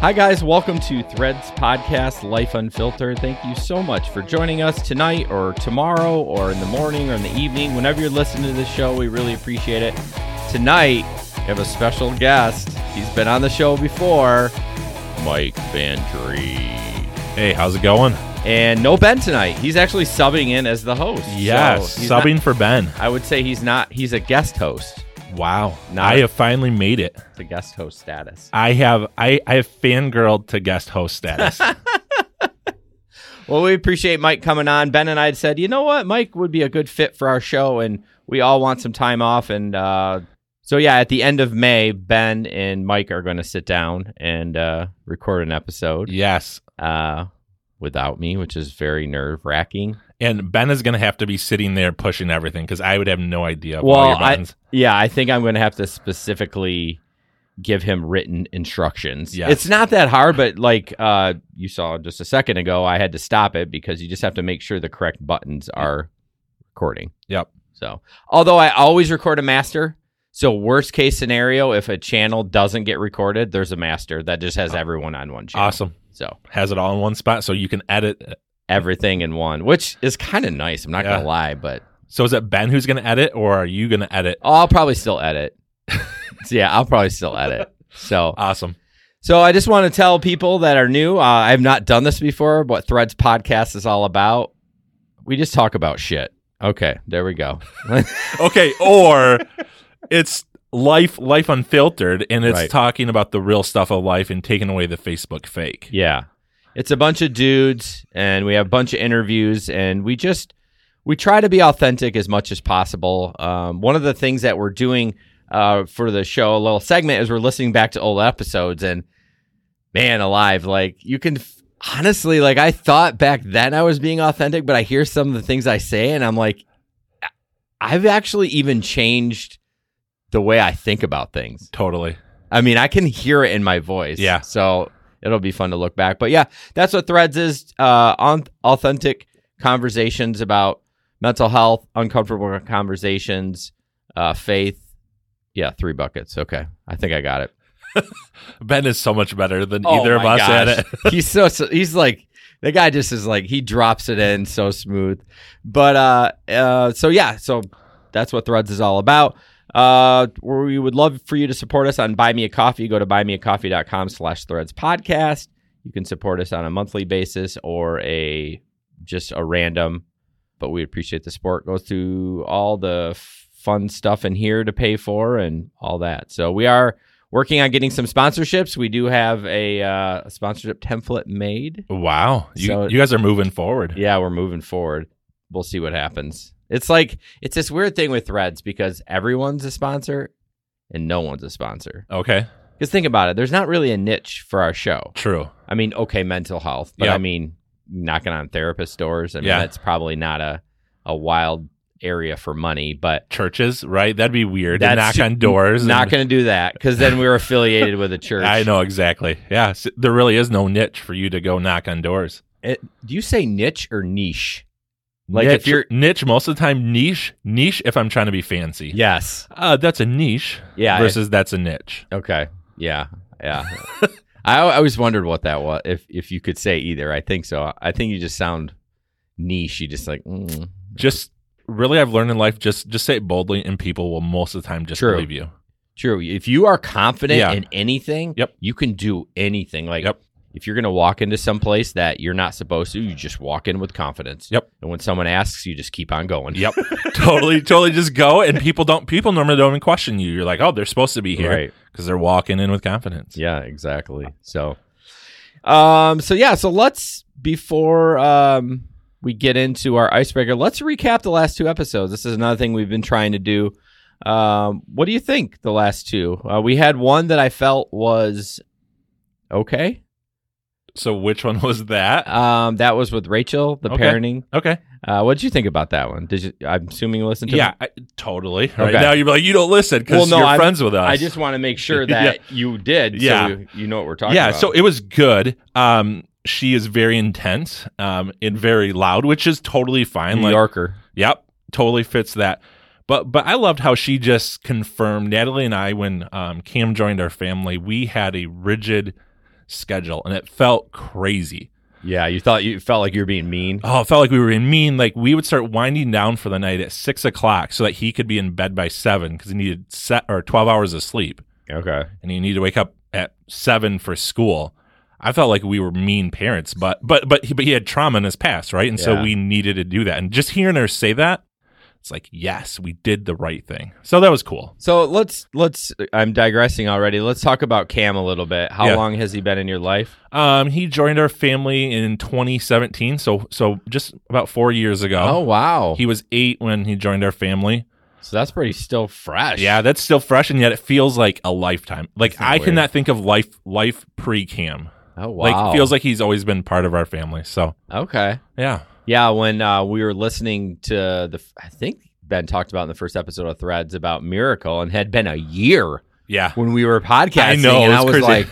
Hi guys, welcome to Threads Podcast, Life Unfiltered. Thank you so much for joining us tonight or tomorrow or in the morning or in the evening. Whenever you're listening to this show, we really appreciate it. Tonight, we have a special guest. He's been on the show before, Mike Vantry. Hey, how's it going? And no Ben tonight. He's actually subbing in as the host. Yes, so subbing for Ben. I would say he's a guest host. Wow. I have finally made it. It's a guest host status. I have fangirled to guest host status. Well, we appreciate Mike coming on. Ben and I had said, you know what? Mike would be a good fit for our show, and we all want some time off. And so, yeah, at the end of May, Ben and Mike are going to sit down and record an episode. Yes. Without me, which is very nerve-wracking. And Ben is going to have to be sitting there pushing everything because I would have no idea of all your buttons. I think I'm going to have to specifically give him written instructions. Yes. It's not that hard, but like you saw just a second ago, I had to stop it because you just have to make sure the correct buttons are recording. Yep. So, although I always record a master, so worst case scenario, if a channel doesn't get recorded, there's a master that just has everyone on one channel. Awesome. So has it all in one spot so you can edit everything in one, which is kind of nice. I'm not going to lie, but... So is it Ben who's going to edit, or are you going to edit? Oh, I'll probably still edit. I'll probably still edit. So awesome. So I just want to tell people that are new, I have not done this before, what Threads Podcast is all about. We just talk about shit. Okay, there we go. Okay, or it's life unfiltered, and it's talking about the real stuff of life and taking away the Facebook fake. Yeah. It's a bunch of dudes, and we have a bunch of interviews, and we try to be authentic as much as possible. One of the things that we're doing for the show, a little segment, is we're listening back to old episodes, and man alive, like you can honestly, like I thought back then I was being authentic, but I hear some of the things I say, and I'm like, I've actually even changed the way I think about things. Totally. I mean, I can hear it in my voice. Yeah. So it'll be fun to look back. But yeah, that's what Threads is. Authentic conversations about mental health, uncomfortable conversations, faith. Yeah, 3 buckets. Okay. I think I got it. Ben is so much better than either of us at it. He's like, the guy just is like, he drops it in so smooth. But so that's what Threads is all about. We would love for you to support us on Buy Me a Coffee. Go to buymeacoffee.com/Threads podcast. You can support us on a monthly basis or just a random, but we appreciate the support. Goes to all the fun stuff in here to pay for and all that. So we are working on getting some sponsorships. We do have a sponsorship template made. Wow. You guys are moving forward. Yeah, we're moving forward. We'll see what happens. It's like, it's this weird thing with Threads because everyone's a sponsor and no one's a sponsor. Okay. Because think about it. There's not really a niche for our show. True. I mean, okay, mental health. But I mean, knocking on therapist doors. I mean, that's probably not a wild area for money. But churches, right? That'd be weird to knock on doors. Not going to do that because then we're affiliated with a church. I know, exactly. Yeah. So there really is no niche for you to go knock on doors. Do you say niche or niche? Like niche, if you're niche, most of the time niche if I'm trying to be fancy. Yes. That's a niche versus that's a niche. Okay. Yeah. I always wondered what that was, if you could say either. I think so. I think you just sound niche. You just like... Just really, I've learned in life, just say it boldly and people will most of the time just believe you. True. If you are confident in anything, you can do anything. Like, if you're going to walk into some place that you're not supposed to, you just walk in with confidence. Yep. And when someone asks, you just keep on going. Yep. Totally just go. And people normally don't even question you. You're like, oh, they're supposed to be here because they're walking in with confidence. Yeah, exactly. So let's, before we get into our icebreaker, let's recap the last 2 episodes. This is another thing we've been trying to do. What do you think the last 2? We had one that I felt was okay. So which one was that? That was with Rachel, the parenting. Okay. What did you think about that one? I'm assuming you listened to it? Yeah, totally. Right now you're like, you don't listen because you're friends with us. I just want to make sure that you did so you know what we're talking about. Yeah, so it was good. She is very intense and very loud, which is totally fine. New Yorker. Yep, totally fits that. But I loved how she just confirmed, Natalie and I, when Cam joined our family, we had a rigid schedule, and it felt crazy. Yeah, you felt like you were being mean. Oh, it felt like we were being mean. Like we would start winding down for the night at 6 o'clock so that he could be in bed by 7 because he needed 12 hours of sleep. Okay. And he needed to wake up at 7 for school. I felt like we were mean parents, but he had trauma in his past, right? And so we needed to do that. And just hearing her say that, it's like, yes, we did the right thing. So that was cool. So let's I'm digressing already. Let's talk about Cam a little bit. How long has he been in your life? He joined our family in 2017, so just about 4 years ago. Oh, wow. He was 8 when he joined our family. So that's pretty still fresh. Yeah, that's still fresh, and yet it feels like a lifetime. Like I cannot think of life pre-Cam. Oh, wow. Like it feels like he's always been part of our family. So okay. Yeah. Yeah, when we were listening to I think Ben talked about in the first episode of Threads about Miracle, and had been a year. Yeah. When we were podcasting, I know, and I was crazy. like,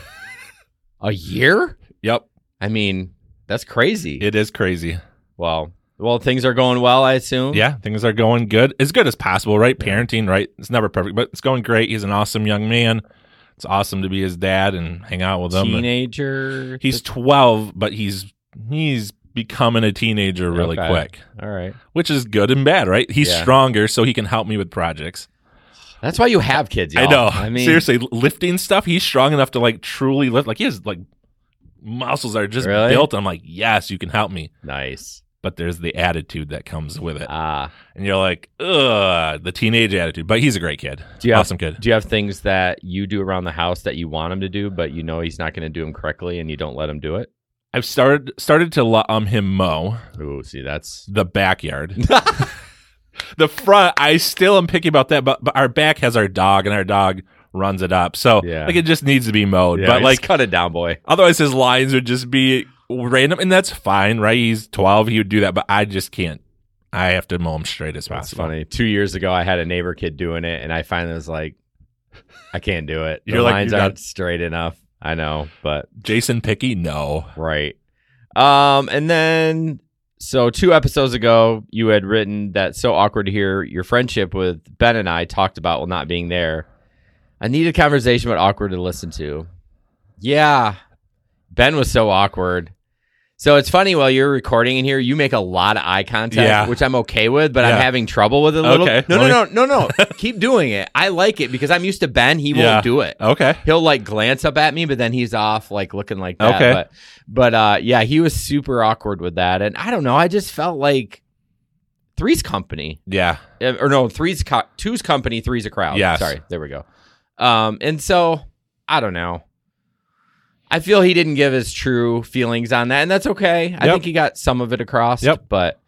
a year? Yep. I mean, that's crazy. It is crazy. Well, things are going well, I assume. Yeah, things are going good. As good as possible, right? Parenting, right? It's never perfect, but it's going great. He's an awesome young man. It's awesome to be his dad and hang out with him. Teenager? He's 12, but he's becoming a teenager really quick. All right. Which is good and bad, right? He's stronger, so he can help me with projects. That's why you have kids, y'all. I know. I mean, seriously, lifting stuff, he's strong enough to like truly lift. Like he has like muscles that are just built. I'm like, yes, you can help me. Nice. But there's the attitude that comes with it. And you're like, ugh, the teenage attitude. But he's a great kid. Awesome kid. Do you have things that you do around the house that you want him to do, but you know he's not going to do them correctly and you don't let him do it? I've started to let him mow. Ooh, see, that's the backyard. The front, I still am picky about that, but our back has our dog, and our dog runs it up. So like it just needs to be mowed. Yeah, but like cut it down, boy. Otherwise his lines would just be random, and that's fine, right? He's 12, he would do that, but I just can't. I have to mow him straight as possible. That's funny. 2 years ago I had a neighbor kid doing it, and I finally was like, I can't do it. The lines aren't straight enough. I know, but Jason Picky, no. Right. And then so 2 episodes ago, you had written that so awkward to hear your friendship with Ben and I talked about while not being there. I need a conversation, but awkward to listen to. Yeah. Ben was so awkward. So it's funny, while you're recording in here, you make a lot of eye contact, which I'm okay with, but I'm having trouble with it a little. Okay. No. Keep doing it. I like it because I'm used to Ben. He won't do it. Okay. He'll like glance up at me, but then he's off like looking like that. Okay. But yeah, he was super awkward with that. And I don't know. I just felt like Three's company. Yeah. Or no, Two's company, Three's a crowd. Yes. Sorry. There we go. And so I don't know. I feel he didn't give his true feelings on that, and that's okay. I think he got some of it across. But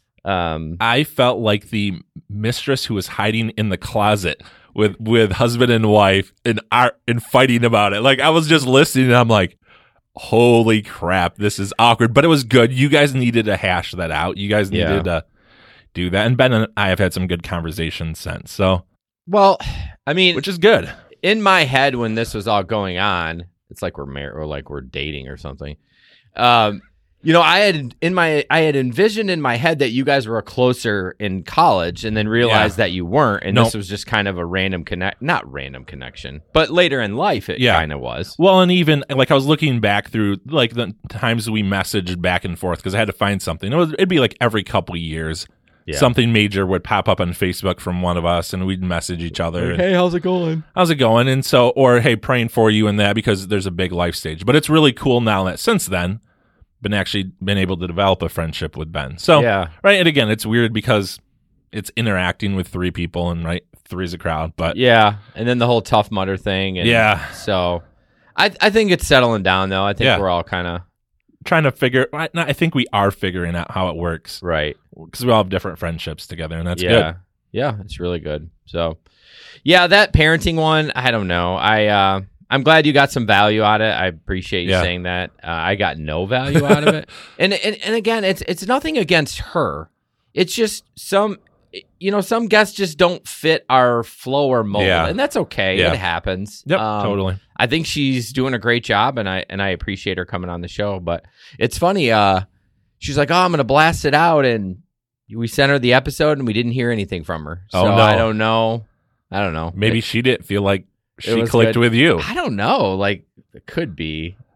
I felt like the mistress who was hiding in the closet with husband and wife and fighting about it. Like I was just listening, and I'm like, holy crap, this is awkward. But it was good. You guys needed to hash that out. You guys needed to do that. And Ben and I have had some good conversations since. So, well, I mean, which is good. In my head, when this was all going on, it's like we're married or like we're dating or something. You know, I had envisioned in my head that you guys were closer in college, and then realized that you weren't, and this was just kind of a not random connection, but later in life it kind of was. Well, and even like I was looking back through like the times we messaged back and forth because I had to find something. It'd be like every couple of years. Yeah. Something major would pop up on Facebook from one of us, and we'd message each other. Like, hey, how's it going? And so, or hey, praying for you and that, because there's a big life stage. But it's really cool now that since then, been able to develop a friendship with Ben. So, right. And again, it's weird because it's interacting with 3 people, and right, 3's a crowd. But yeah, and then the whole Tough Mudder thing. And so I think it's settling down though. I think we're all kind of trying to figure. I think we are figuring out how it works, right? Because we all have different friendships together, and that's good. Yeah, it's really good. So, yeah, that parenting one, I don't know. I'm glad you got some value out of it. I appreciate you saying that. I got no value out of it, and again, it's nothing against her. It's just some guests just don't fit our flow or mold, and that's okay. It happens. Yep, totally. I think she's doing a great job, and I appreciate her coming on the show. But it's funny. She's like, "Oh, I'm gonna blast it out," and we sent her the episode, and we didn't hear anything from her. So no. I don't know. Maybe she didn't feel like she clicked with you. I don't know. Like, it could be.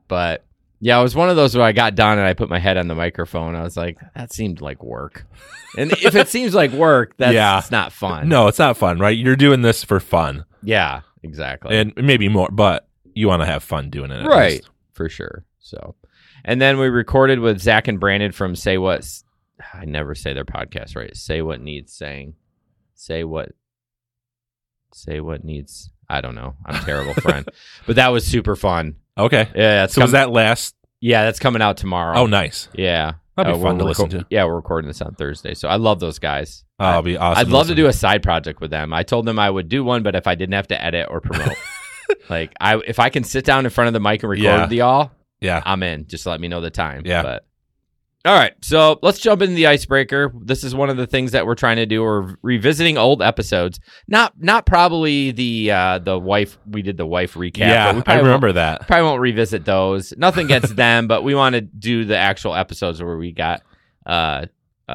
But yeah, it was one of those where I got done and I put my head on the microphone. I was like, that seemed like work. And if it seems like work, it's not fun. No, it's not fun, right? You're doing this for fun. Yeah, exactly. And maybe more, but you want to have fun doing it. Right, least. For sure. So, and then we recorded with Zach and Brandon from Say What. I never say their podcast right. Say What Needs Saying. Say what needs. I don't know. I'm a terrible friend. But that was super fun. Okay. Yeah. Was that last? Yeah, that's coming out tomorrow. Oh, nice. Yeah. That'd be fun to listen to. Yeah, we're recording this on Thursday. So I love those guys. Oh, it'll be awesome. I'd love to do a side project with them. I told them I would do one, but if I didn't have to edit or promote. If I can sit down in front of the mic and record with y'all, I'm in. Just let me know the time. Yeah. But all right, so let's jump into the icebreaker. This is one of the things that we're trying to do. We're revisiting old episodes. Not probably the wife. We did the wife recap. Yeah, I remember that. Probably won't revisit those. Nothing against them, but we want to do the actual episodes where we got down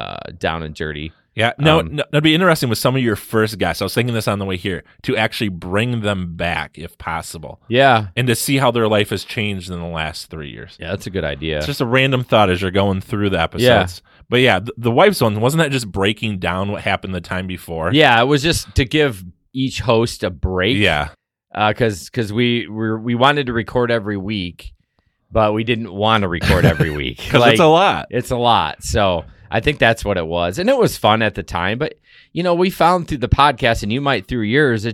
and dirty. Yeah, no, it'd be interesting with some of your first guests. I was thinking this on the way here to actually bring them back if possible. Yeah, and to see how their life has changed in the last 3 years. Yeah, that's a good idea. It's just a random thought as you're going through the episodes. Yeah. But yeah, the wife's one, wasn't that just breaking down what happened the time before? Yeah, it was just to give each host a break. Yeah, because we wanted to record every week, but we didn't want to record every week because it's a lot. It's a lot. So I think that's what it was. And it was fun at the time. But, we found through the podcast, and you might through yours,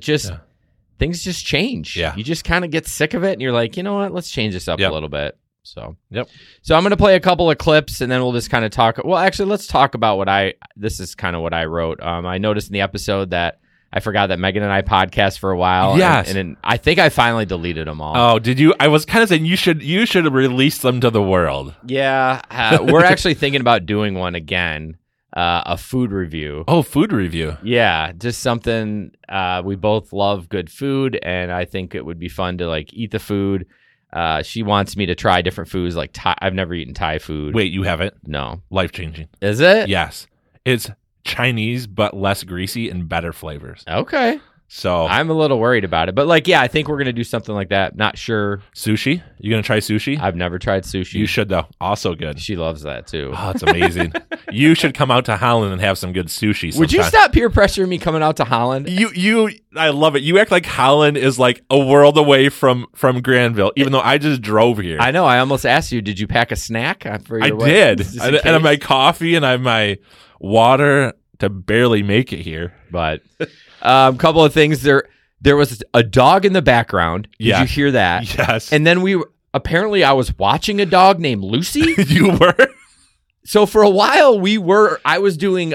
things just change. Yeah. You just kind of get sick of it, and you're like, you know what? Let's change this up a little bit. So, So I'm going to play a couple of clips, and then we'll just kind of talk. Well, actually, let's talk about this is kind of what I wrote. I noticed in the episode that I forgot that Megan and I podcast for a while. Yes. And I think I finally deleted them all. Oh, did you? I was kind of saying you should release them to the world. Yeah. We're actually thinking about doing one again, a food review. Oh, food review. Yeah. Just something, we both love good food, and I think it would be fun to eat the food. She wants me to try different foods like Thai. I've never eaten Thai food. Wait, you haven't? No. Life-changing. Is it? Yes. It's Chinese, but less greasy and better flavors. Okay. So I'm a little worried about it, but I think we're going to do something like that. Not sure. Sushi? You going to try sushi? I've never tried sushi. You should though. Also good. She loves that too. Oh, it's amazing. You should come out to Holland and have some good sushi sometime. Would you stop peer pressuring me coming out to Holland? I love it. You act like Holland is like a world away from Granville, even though I just drove here. I know. I almost ast you, did you pack a snack for your I did. And I have my coffee and I have my water to barely make it here. But a couple of things. There was a dog in the background. Did you hear that? Yes. And then I was watching a dog named Lucy. You were? So for a while I was doing,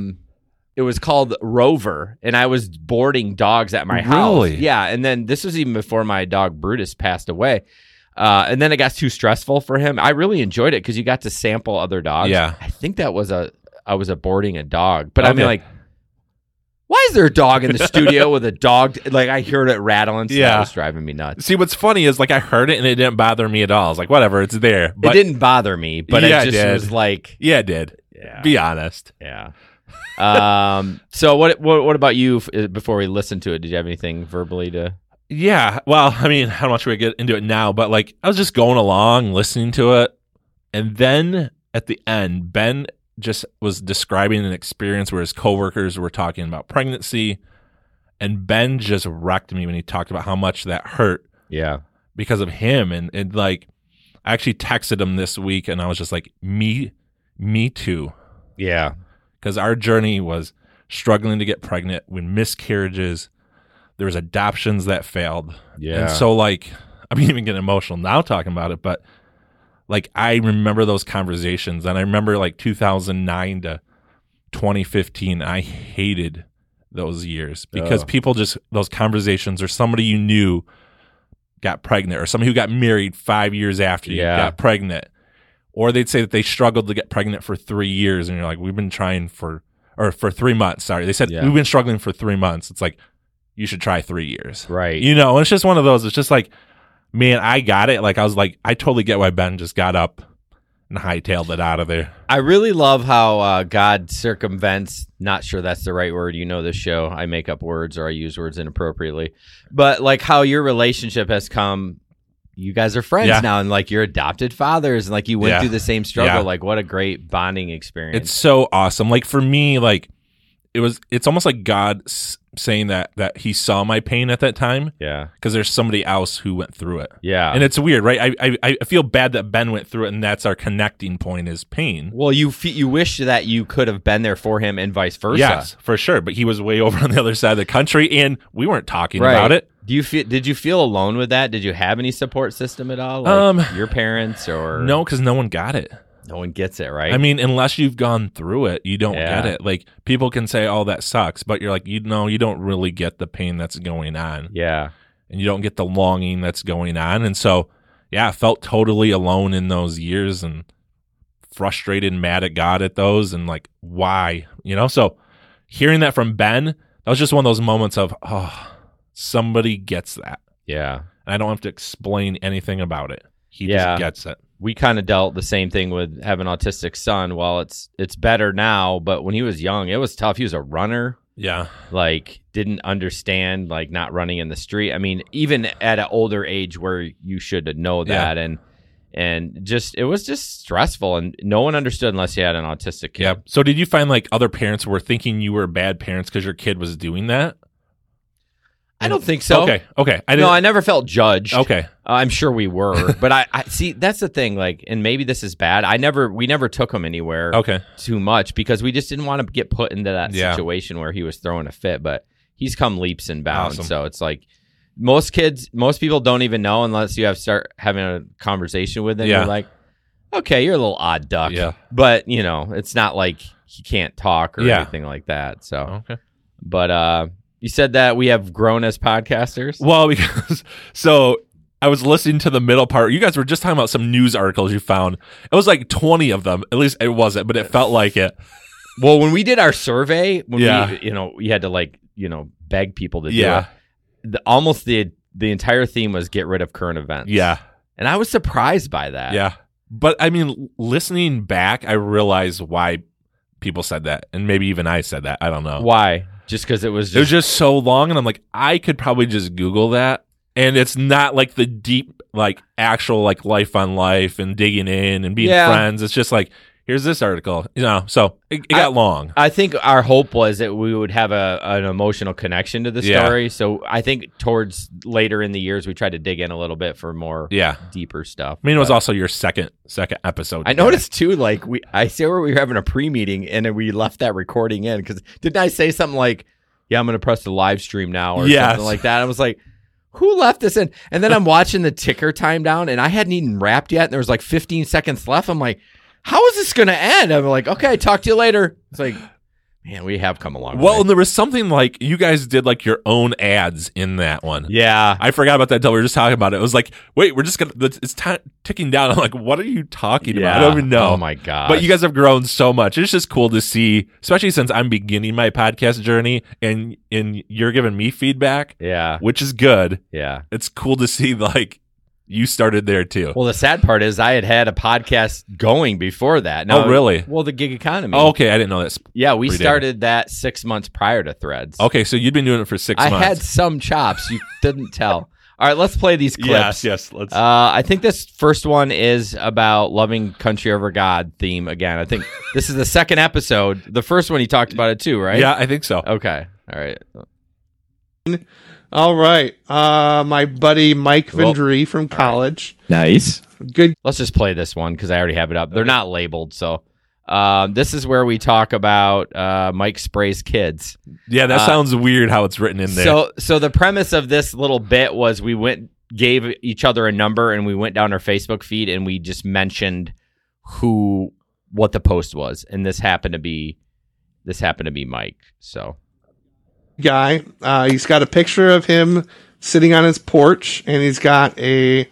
it was called Rover, and I was boarding dogs at my house. Really? Yeah. And then this was even before my dog Brutus passed away. And then it got too stressful for him. I really enjoyed it because you got to sample other dogs. Yeah. I think I was boarding a dog, but okay. I mean, why is there a dog in the studio with a dog? I heard it rattling. So that was driving me nuts. See, what's funny is I heard it and it didn't bother me at all. I was like, whatever, it's there. But it didn't bother me, but it just was like, yeah, it did. Yeah. Be honest. Yeah. So what about you before we listen to it? Did you have anything verbally to? Yeah. Well, I mean, how much we get into it now, but I was just going along, listening to it. And then at the end, Ben just was describing an experience where his coworkers were talking about pregnancy, and Ben just wrecked me when he talked about how much that hurt. Yeah. Because of him. And I actually texted him this week and I was just like, me too. Yeah. Because our journey was struggling to get pregnant, when miscarriages, there was adoptions that failed. Yeah. And so I'm even getting emotional now talking about it, but I remember those conversations, and I remember 2009 to 2015. I hated those years because people those conversations, or somebody you knew got pregnant, or somebody who got married 5 years after you got pregnant, or they'd say that they struggled to get pregnant for 3 years, and you're like, we've been trying for 3 months. Sorry, they said we've been struggling for 3 months. It's like, you should try 3 years, right? And it's just one of those. It's just man, I got it. I totally get why Ben just got up and hightailed it out of there. I really love how God circumvents, not sure that's the right word. You know this show. I make up words or I use words inappropriately. But how your relationship has come you guys are friends now, and like you're adopted fathers, and like you went through the same struggle. Yeah. Like, what a great bonding experience. It's so awesome. Like for me, like it's almost like God saying that he saw my pain at that time. Yeah. Because there's somebody else who went through it. Yeah. And it's weird, right? I feel bad that Ben went through it, and that's our connecting point is pain. Well, you wish that you could have been there for him and vice versa. Yes, for sure. But he was way over on the other side of the country, and we weren't talking about it. Did you feel alone with that? Did you have any support system at all? Like your parents or no, because no one got it. No one gets it, right? I mean, unless you've gone through it, you don't get it. Like people can say, "Oh, that sucks," but you're like, you don't really get the pain that's going on. Yeah, and you don't get the longing that's going on, and so I felt totally alone in those years, and frustrated, and mad at God at those, and like, why, So hearing that from Ben, that was just one of those moments of, oh, somebody gets that. Yeah, and I don't have to explain anything about it. He just gets it. We kind of dealt the same thing with having an autistic son. Well, it's better now, but when he was young, it was tough. He was a runner. Yeah. Like, didn't understand, like, not running in the street. I mean, even at an older age where you should know that. And just, it was just stressful, and no one understood unless you had an autistic kid. Yeah. So did you find, like, other parents were thinking you were bad parents because your kid was doing that? I don't think so. Okay. I never felt judged. Okay. I'm sure we were, but I see, that's the thing, like, and maybe this is bad. We never took him anywhere too much because we just didn't want to get put into that situation where he was throwing a fit, but he's come leaps and bounds. Awesome. So it's like most people don't even know unless you start having a conversation with them. You're like, okay, you're a little odd duck, but it's not like he can't talk or anything like that. So, but, you said that we have grown as podcasters? Well, because I was listening to the middle part. You guys were just talking about some news articles you found. It was like 20 of them. At least it wasn't, but it felt like it. Well, when we did our survey, we had to beg people to do it. Almost the entire theme was get rid of current events. Yeah. And I was surprised by that. Yeah. But I mean, listening back, I realized why people said that. And maybe even I said that. I don't know. Why? Just because it was just so long, and I'm like, I could probably just Google that, and it's not like the deep, like actual, like life on life and digging in and being friends. It's just like, here's this article, So it got long. I think our hope was that we would have an emotional connection to the story. So I think towards later in the years, we tried to dig in a little bit for more deeper stuff. I mean, it was also your second episode. I noticed too, like I see where we were having a pre-meeting and then we left that recording in because didn't I say something like, yeah, I'm going to press the live stream now or something like that? I was like, who left this in? And then I'm watching the ticker time down and I hadn't even wrapped yet. And there was like 15 seconds left. I'm like, how is this going to end? I'm like, okay, talk to you later. It's like, man, we have come a long way. Well, and there was something like you guys did like your own ads in that one. Yeah. I forgot about that until we were just talking about it. It was like, wait, we're just going to, it's ticking down. I'm like, what are you talking about? I don't even know. Oh my God. But you guys have grown so much. It's just cool to see, especially since I'm beginning my podcast journey and you're giving me feedback. Yeah. Which is good. Yeah. It's cool to see like, you started there too. Well, the sad part is I had a podcast going before that. Now, oh, really? Well, the gig economy. Oh, okay. I didn't know that. Yeah, we started that 6 months prior to Threads. Okay, so you'd been doing it for 6 months. I had some chops. You didn't tell. All right, let's play these clips. Yes. Let's. I think this first one is about loving country over God theme again. I think this is the second episode. The first one he talked about it too, right? Yeah, I think so. Okay. All right. All right. My buddy Mike Vendry from college. Nice. Good. Let's just play this one because I already have it up. They're not labeled, so this is where we talk about Mike Spray's kids. Yeah, that sounds weird how it's written in there. So the premise of this little bit was we gave each other a number and we went down our Facebook feed and we just mentioned what the post was, and this happened to be Mike. So. Guy. He's got a picture of him sitting on his porch, and he's got a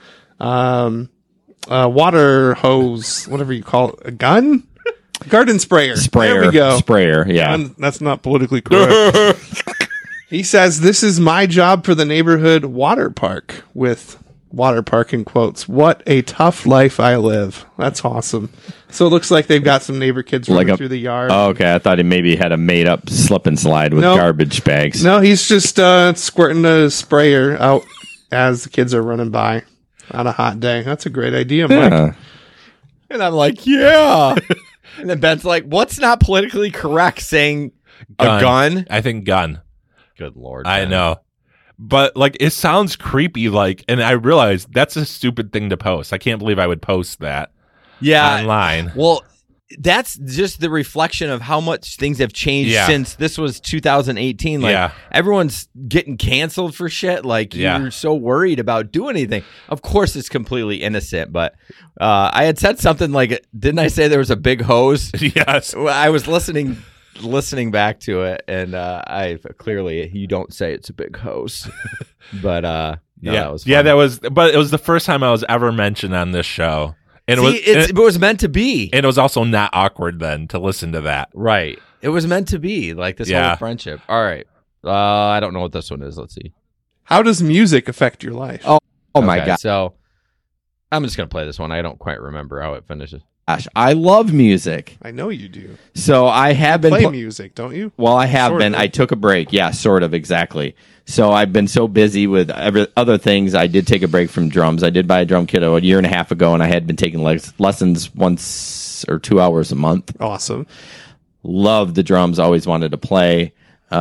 water hose, whatever you call it, a gun? Garden sprayer. There we go. Sprayer, yeah. That's not politically correct. He says, "This is my job for the neighborhood water park," with water park in quotes. What a tough life I live. That's awesome. So it looks like they've got some neighbor kids running through the yard. Oh, okay. I thought he maybe had a made up slip and slide with garbage bags. No, he's just squirting a sprayer out as the kids are running by. on a hot day. That's a great idea, Mike. Yeah. And I'm like, yeah. And then Ben's like, what's not politically correct saying a gun? I think gun. Good Lord. I Ben. know. But like it sounds creepy, like, and I realized that's a stupid thing to post. I can't believe I would post that online. Well, that's just the reflection of how much things have changed since this was 2018. Like everyone's getting canceled for shit. Like you're so worried about doing anything. Of course, it's completely innocent. But I had said something like, didn't I say there was a big hose? Yes. I was listening back to it, and I clearly you don't say it's a big hose, but no, that was fun. But it was the first time I was ever mentioned on this show. And it was meant to be. And it was also not awkward then to listen to that. Right. It was meant to be, like this whole friendship. All right. I don't know what this one is. Let's see. How does music affect your life? Oh my God. So I'm just going to play this one. I don't quite remember how it finishes. Gosh, I love music. I know you do. So I have been play music, don't you? Well, I have sort been. Of. I took a break. Yeah, sort of, exactly. So I've been so busy with other things. I did take a break from drums. I did buy a drum kit a year and a half ago, and I had been taking lessons 1 or 2 hours a month. Awesome. Love the drums. Always wanted to play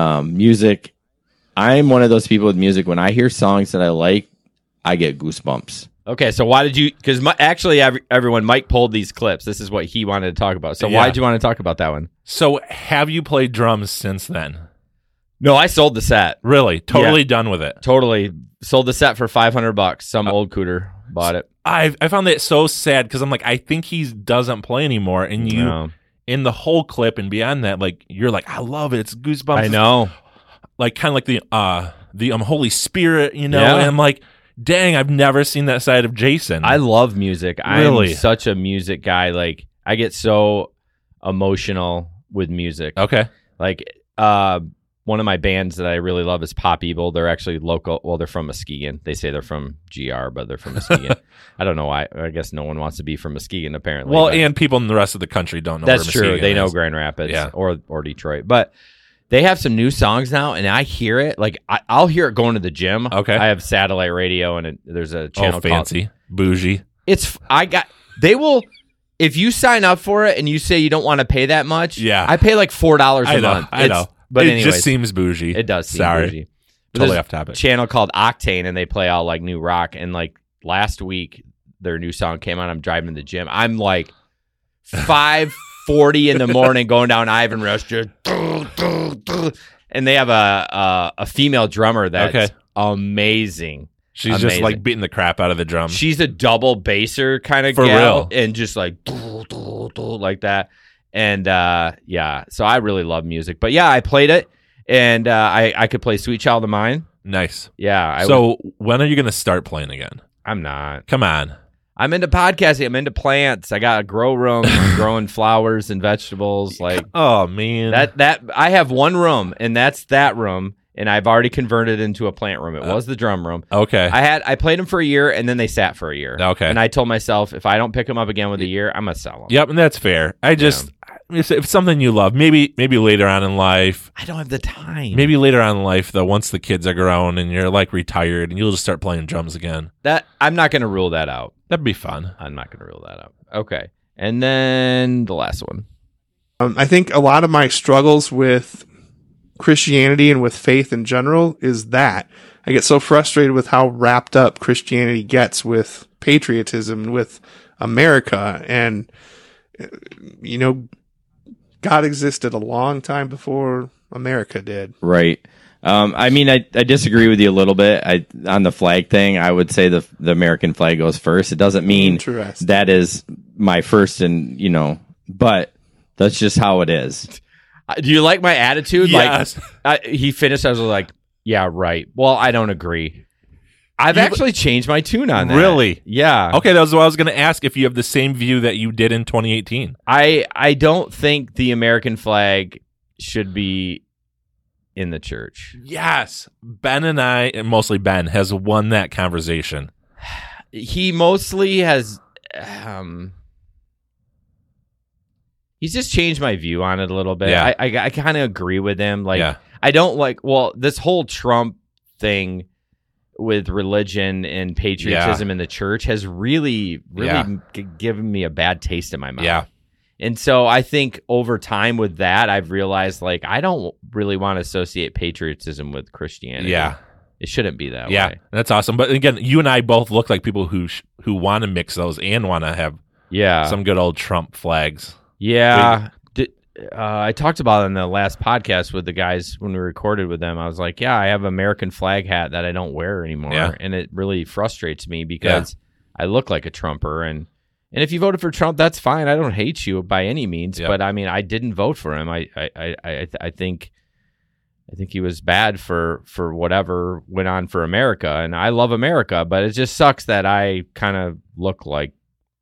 music. I'm one of those people with music. When I hear songs that I like, I get goosebumps. Okay, so why did you? Because actually, everyone, Mike pulled these clips. This is what he wanted to talk about. So why did you want to talk about that one? So have you played drums since then? No, I sold the set. Really? Totally done with it? Totally. Sold the set for $500. Some old cooter bought it. I found that so sad because I'm like, I think he doesn't play anymore. And you, in the whole clip and beyond that, like, you're like, I love it. It's goosebumps. I know. Like, kind of like the Holy Spirit, you know? Yeah. And I'm like, dang, I've never seen that side of Jason. I love music. Really? I'm such a music guy. Like, I get so emotional with music. Okay. Like, one of my bands that I really love is Pop Evil. They're actually local. Well, they're from Muskegon. They say they're from GR, but they're from Muskegon. I don't know why. I guess no one wants to be from Muskegon, apparently. Well, and people in the rest of the country don't know where Muskegon is. That's true. They know Grand Rapids or Detroit. But they have some new songs now, and I hear it. Like, I'll hear it going to the gym. Okay. I have satellite radio, and there's a channel fancy. Bougie. They will... If you sign up for it and you say you don't want to pay that much, I pay like $4 a month. I know. But it just seems bougie. It does seem bougie. Totally off topic. Channel called Octane, and they play all like new rock. And like last week, their new song came out. I'm driving to the gym. I'm like 5:40 in the morning going down Ivan Rush, just, and they have a female drummer that's amazing. She's just like beating the crap out of the drum. She's a double basser kind of for gal, real, and just like like that. And so I really love music. But yeah, I played it, and I could play Sweet Child of Mine. Nice. Yeah. When are you going to start playing again? I'm not. Come on. I'm into podcasting. I'm into plants. I got a grow room. I'm growing flowers and vegetables. Like, oh man, that I have one room, and that's that room. And I've already converted it into a plant room. It was the drum room. Okay. I played them for a year, and then they sat for a year. Okay. And I told myself, if I don't pick them up again with a year, I'm gonna sell them. Yep, and that's fair. If it's something you love, maybe later on in life. I don't have the time. Maybe later on in life, though, once the kids are grown and you're like retired, and you'll just start playing drums again. That I'm not gonna rule that out. That'd be fun. I'm not gonna rule that out. Okay. And then the last one. I think a lot of my struggles with Christianity and with faith in general is that I get so frustrated with how wrapped up Christianity gets with patriotism, with America. And, you know, God existed a long time before America did. Right. I mean, I disagree with you a little bit. On the flag thing, I would say the American flag goes first. It doesn't mean that is my first, but that's just how it is. Do you like my attitude? Yes. Like he finished, I was like, yeah, right. Well, I don't agree. I've actually changed my tune on that. Really? Yeah. Okay, that was what I was going to ask, if you have the same view that you did in 2018. I don't think the American flag should be in the church. Yes. Ben and I, and mostly Ben, has won that conversation. He mostly has... he's just changed my view on it a little bit. Yeah. I kind of agree with him. Like, I don't like, this whole Trump thing with religion and patriotism in the church has really given me a bad taste in my mouth. Yeah. And so I think over time with that, I've realized like I don't really want to associate patriotism with Christianity. Yeah. It shouldn't be that Yeah, way. that's awesome. But again, you and I both look like people who want to mix those and want to have some good old Trump flags. Yeah. I talked about it in the last podcast with the guys when we recorded with them. I was like, I have an American flag hat that I don't wear anymore. Yeah. And it really frustrates me because I look like a Trumper. And if you voted for Trump, that's fine. I don't hate you by any means. Yep. But I mean, I didn't vote for him. I think he was bad for whatever went on for America. And I love America, but it just sucks that I kind of look like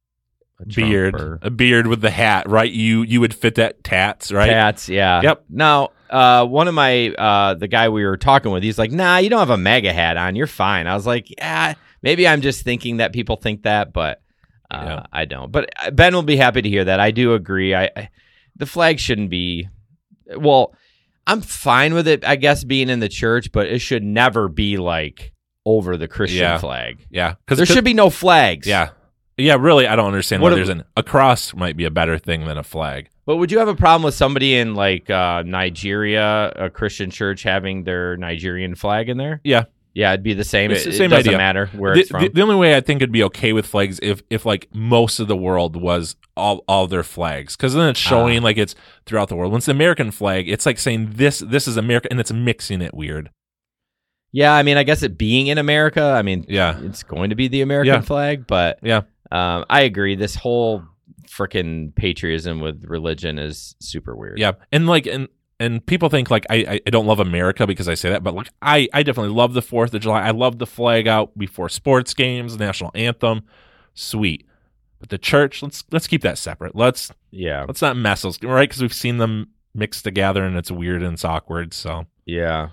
a beard with the hat, right? You would fit that tats, right? Tats, yeah. Yep. Now, one of my the guy we were talking with, he's like, "Nah, you don't have a MAGA hat on. You're fine." I was like, "Yeah, maybe I'm just thinking that people think that, but I don't." But Ben will be happy to hear that. I do agree. The flag shouldn't be. Well, I'm fine with it, I guess, being in the church, but it should never be like over the Christian flag. Yeah, because there should be no flags. Yeah. Yeah, really, I don't understand why a cross might be a better thing than a flag. But would you have a problem with somebody in like Nigeria, a Christian church, having their Nigerian flag in there? Yeah. Yeah, it'd be the same. It's it the same doesn't idea. matter where it's from. The only way I think it'd be okay with flags if like most of the world was all their flags, because then it's showing like it's throughout the world. When it's the American flag, it's like saying this is America, and it's mixing it weird. Yeah, I mean, I guess it being in America, I mean, it's going to be the American flag, but I agree. This whole freaking patriotism with religion is super weird. Yeah, and like and people think like I don't love America because I say that, but like I definitely love the 4th of July. I love the flag out before sports games, national anthem, sweet. But the church, let's keep that separate. Let's not mess those, right? Because we've seen them mixed together and it's weird and it's awkward. So yeah,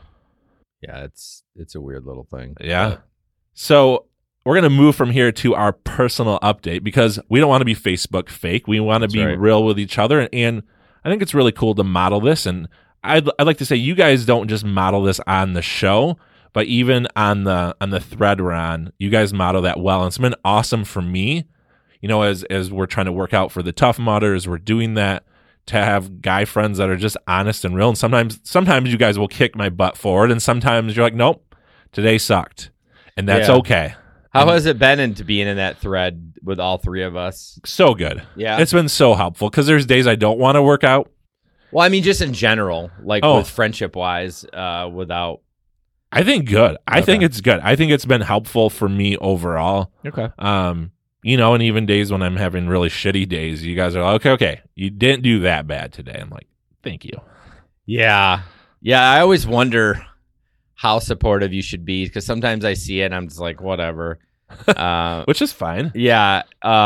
it's a weird little thing. Yeah. But. So we're going to move from here to our personal update because we don't want to be Facebook fake. We want to be real with each other. And I think it's really cool to model this. And I'd like to say you guys don't just model this on the show, but even on the thread we're on, you guys model that well. And it's been awesome for me, you know, as we're trying to work out for the Tough Mudders, we're doing that, to have guy friends that are just honest and real. And sometimes you guys will kick my butt forward, and sometimes you're like, nope, today sucked. And that's okay. How has it been into being in that thread with all three of us? So good. Yeah. It's been so helpful because there's days I don't want to work out. Well, I mean, just in general, like with friendship-wise, without... I think good. I think it's good. I think it's been helpful for me overall. Okay. You know, and even days when I'm having really shitty days, you guys are like, okay, you didn't do that bad today. I'm like, thank you. Yeah. Yeah, I always wonder how supportive you should be because sometimes I see it and I'm just like, whatever. Which is fine. Yeah.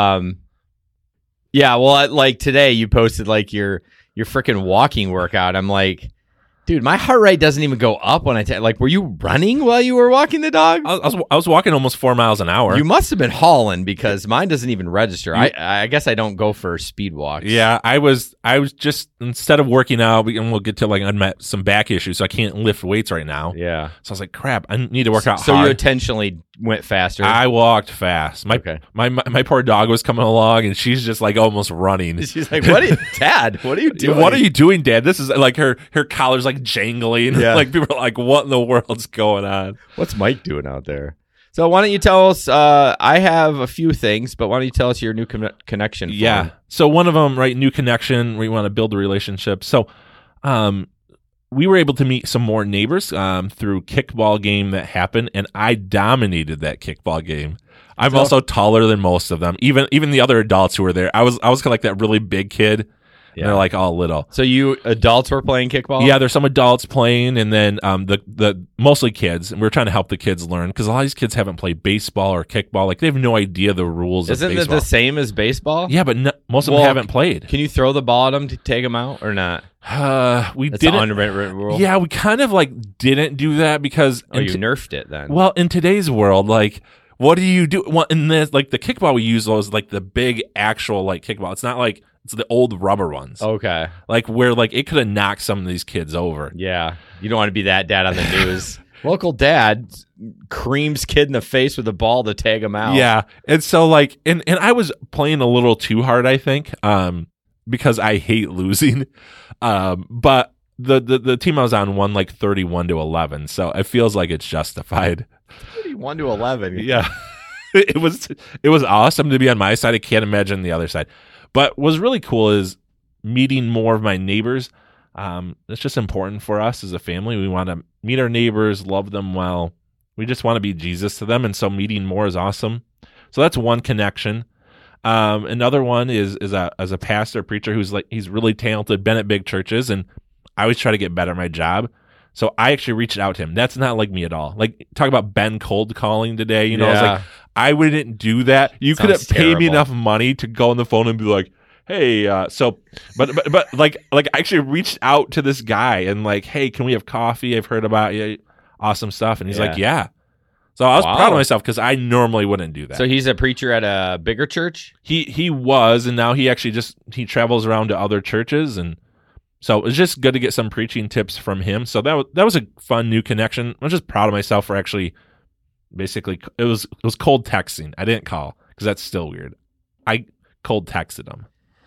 Yeah, well, like today you posted like your freaking walking workout. I'm like, dude, my heart rate doesn't even go up when like, were you running while you were walking the dog? I was walking almost 4 miles an hour. You must have been hauling because mine doesn't even register. I guess I don't go for speed walks. Yeah, I was just, instead of working out, and we'll get to like some back issues, so I can't lift weights right now. Yeah. So I was like, crap, I need to work out so hard. You intentionally went faster? I walked fast. My poor dog was coming along, and she's just like almost running. She's like, Dad, what are you doing? What are you doing, Dad? This is like her collar's like jangling. Yeah. Like people are like, what in the world's going on? What's Mike doing out there? So why don't you tell us, I have a few things, but why don't you tell us your new connection? Yeah. So one of them, right, new connection, where you want to build a relationship. So we were able to meet some more neighbors through kickball game that happened, and I dominated that kickball game. I'm also taller than most of them, even the other adults who were there. I was kind of like that really big kid. Yeah. They're like all little. So you adults were playing kickball? Yeah, there's some adults playing, and then the mostly kids. And we're trying to help the kids learn because a lot of these kids haven't played baseball or kickball. Like they have no idea the rules of baseball. Isn't it the same as baseball? Yeah, but most of them haven't played. Can you throw the ball at them to take them out or not? That's an unwritten rule. Yeah, we kind of like didn't do that because you nerfed it then. Well, in today's world, like, what do you do? Well, in this, like the kickball we use those like the big actual like kickball. It's not like it's the old rubber ones. Okay. Like where like it could have knocked some of these kids over. Yeah. You don't want to be that dad on the news. Local dad creams kid in the face with a ball to tag him out. Yeah. And so like, and I was playing a little too hard, I think, because I hate losing. But the team I was on won like 31-11. So it feels like it's justified. 31-11. Yeah. It was awesome to be on my side. I can't imagine the other side. But what's really cool is meeting more of my neighbors. It's just important for us as a family. We want to meet our neighbors, love them well. We just want to be Jesus to them, and so meeting more is awesome. So that's one connection. Another one is as a pastor, preacher he's really talented, been at big churches, and I always try to get better at my job. So I actually reached out to him. That's not like me at all. Like, talk about Ben cold calling today. You know, I was like, I wouldn't do that. You couldn't pay me enough money to go on the phone and be like, hey, but like I actually reached out to this guy and like, hey, can we have coffee? I've heard about you. Awesome stuff. And he's like, yeah. So I was proud of myself because I normally wouldn't do that. So he's a preacher at a bigger church? He was, and now he actually he travels around to other churches, and so it was just good to get some preaching tips from him. So that was a fun new connection. I'm just proud of myself for actually basically it was cold texting. I didn't call because that's still weird. I cold texted him.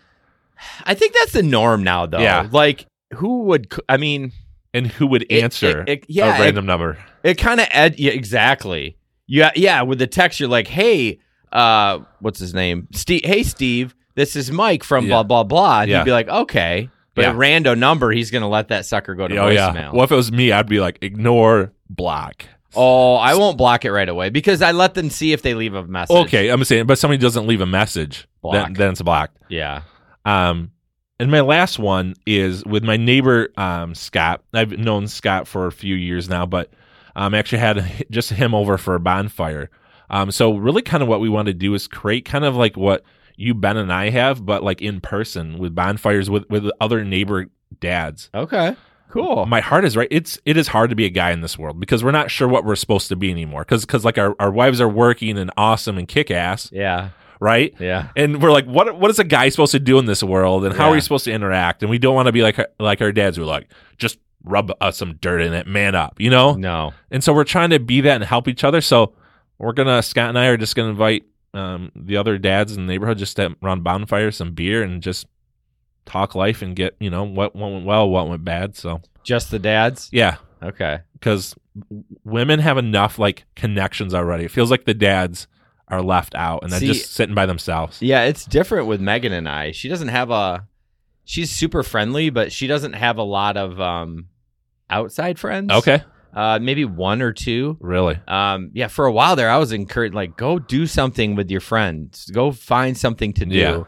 I think that's the norm now, though. Yeah. Like, who would, I mean... And who would answer a random number? It kind of, exactly. Yeah, with the text, you're like, hey, what's his name? Steve. Hey, Steve, this is Mike from blah, blah, blah. And he'd be like, okay. But a rando number, he's going to let that sucker go to voicemail. Yeah. Well, if it was me, I'd be like, ignore, block. Oh, I won't block it right away because I let them see if they leave a message. Okay, I'm saying, but somebody doesn't leave a message, then it's blocked. Yeah. And my last one is with my neighbor, Scott. I've known Scott for a few years now, but I actually had just him over for a bonfire. So really kind of what we want to do is create kind of like what you, Ben, and I have, but like in person with bonfires with other neighbor dads. Okay, cool. My heart is right. It is hard to be a guy in this world because we're not sure what we're supposed to be anymore. Because like our wives are working and awesome and kick ass. Yeah. Right? Yeah. And we're like, what is a guy supposed to do in this world? And how are we supposed to interact? And we don't want to be like our dads who are like, just rub some dirt in it, man up, you know? No. And so we're trying to be that and help each other. So Scott and I are just going to invite the other dads in the neighborhood just to run bonfires, some beer, and just talk life and get, what went well, what went bad. So just the dads? Yeah. Okay. Because women have enough like connections already. It feels like the dads are left out and they're just sitting by themselves. Yeah, it's different with Megan and I. She doesn't have she's super friendly, but she doesn't have a lot of outside friends. Okay. Maybe one or two. Really? Yeah, for a while there, I was encouraged, like, go do something with your friends. Go find something to do. Yeah.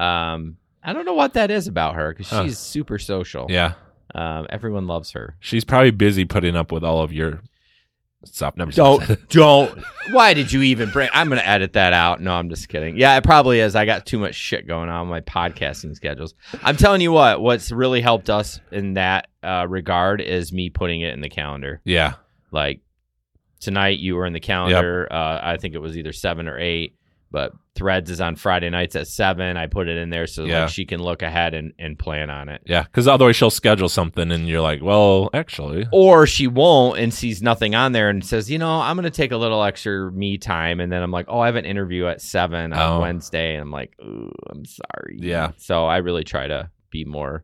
I don't know what that is about her because she's super social. Yeah. Everyone loves her. She's probably busy putting up with all of your stuff. Don't. Why did you even bring? I'm going to edit that out. No, I'm just kidding. Yeah, it probably is. I got too much shit going on my podcasting schedules. I'm telling you what's really helped us in that regard is me putting it in the calendar. Yeah. Like tonight you were in the calendar. Yep. I think it was either 7 or 8, but Threads is on Friday nights at 7. I put it in there so like she can look ahead and plan on it. Yeah, because otherwise she'll schedule something and you're like, well, actually. Or she won't and sees nothing on there and says, I'm going to take a little extra me time. And then I'm like, I have an interview at 7 on Wednesday. And I'm like, ooh, I'm sorry. Yeah. So I really try to be more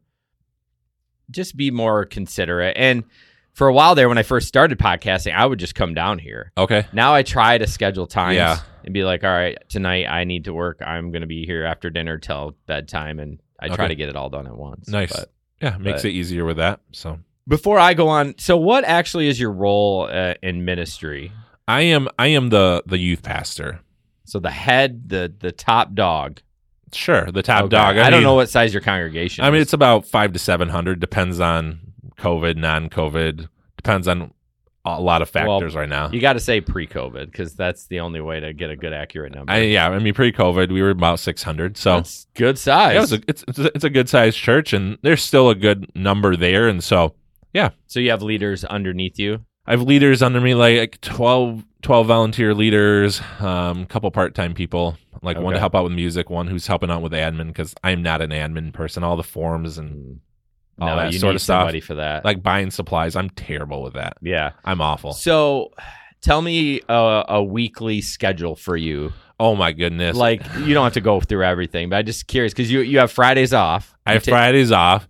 considerate. And for a while there, when I first started podcasting, I would just come down here. Okay. Now I try to schedule times and be like, all right, tonight I need to work. I'm going to be here after dinner till bedtime, and I try to get it all done at once. Nice. But, makes it easier with that. So before I go on, so what actually is your role in ministry? I am the youth pastor. So the head, the top dog. Sure, the top dog. I don't know what size your congregation is. I mean, it's about 500 to 700. Depends on COVID, non-COVID, depends on a lot of factors right now. You got to say pre-COVID because that's the only way to get a good accurate number. Pre-COVID we were about 600, so that's good size. Yeah, it's a good sized church, and there's still a good number there, and so yeah. So you have leaders underneath you. I have leaders under me, like 12 volunteer leaders, a couple part-time people, like one to help out with music, one who's helping out with admin because I'm not an admin person. All the forms and all No, that you sort need of stuff. somebody for that. Like buying supplies, I'm terrible with that. Yeah. I'm awful. So, tell me a weekly schedule for you. Oh my goodness! Like, you don't have to go through everything, but I'm just curious because you have Fridays off. I have Fridays off.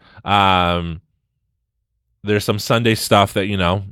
There's some Sunday stuff that,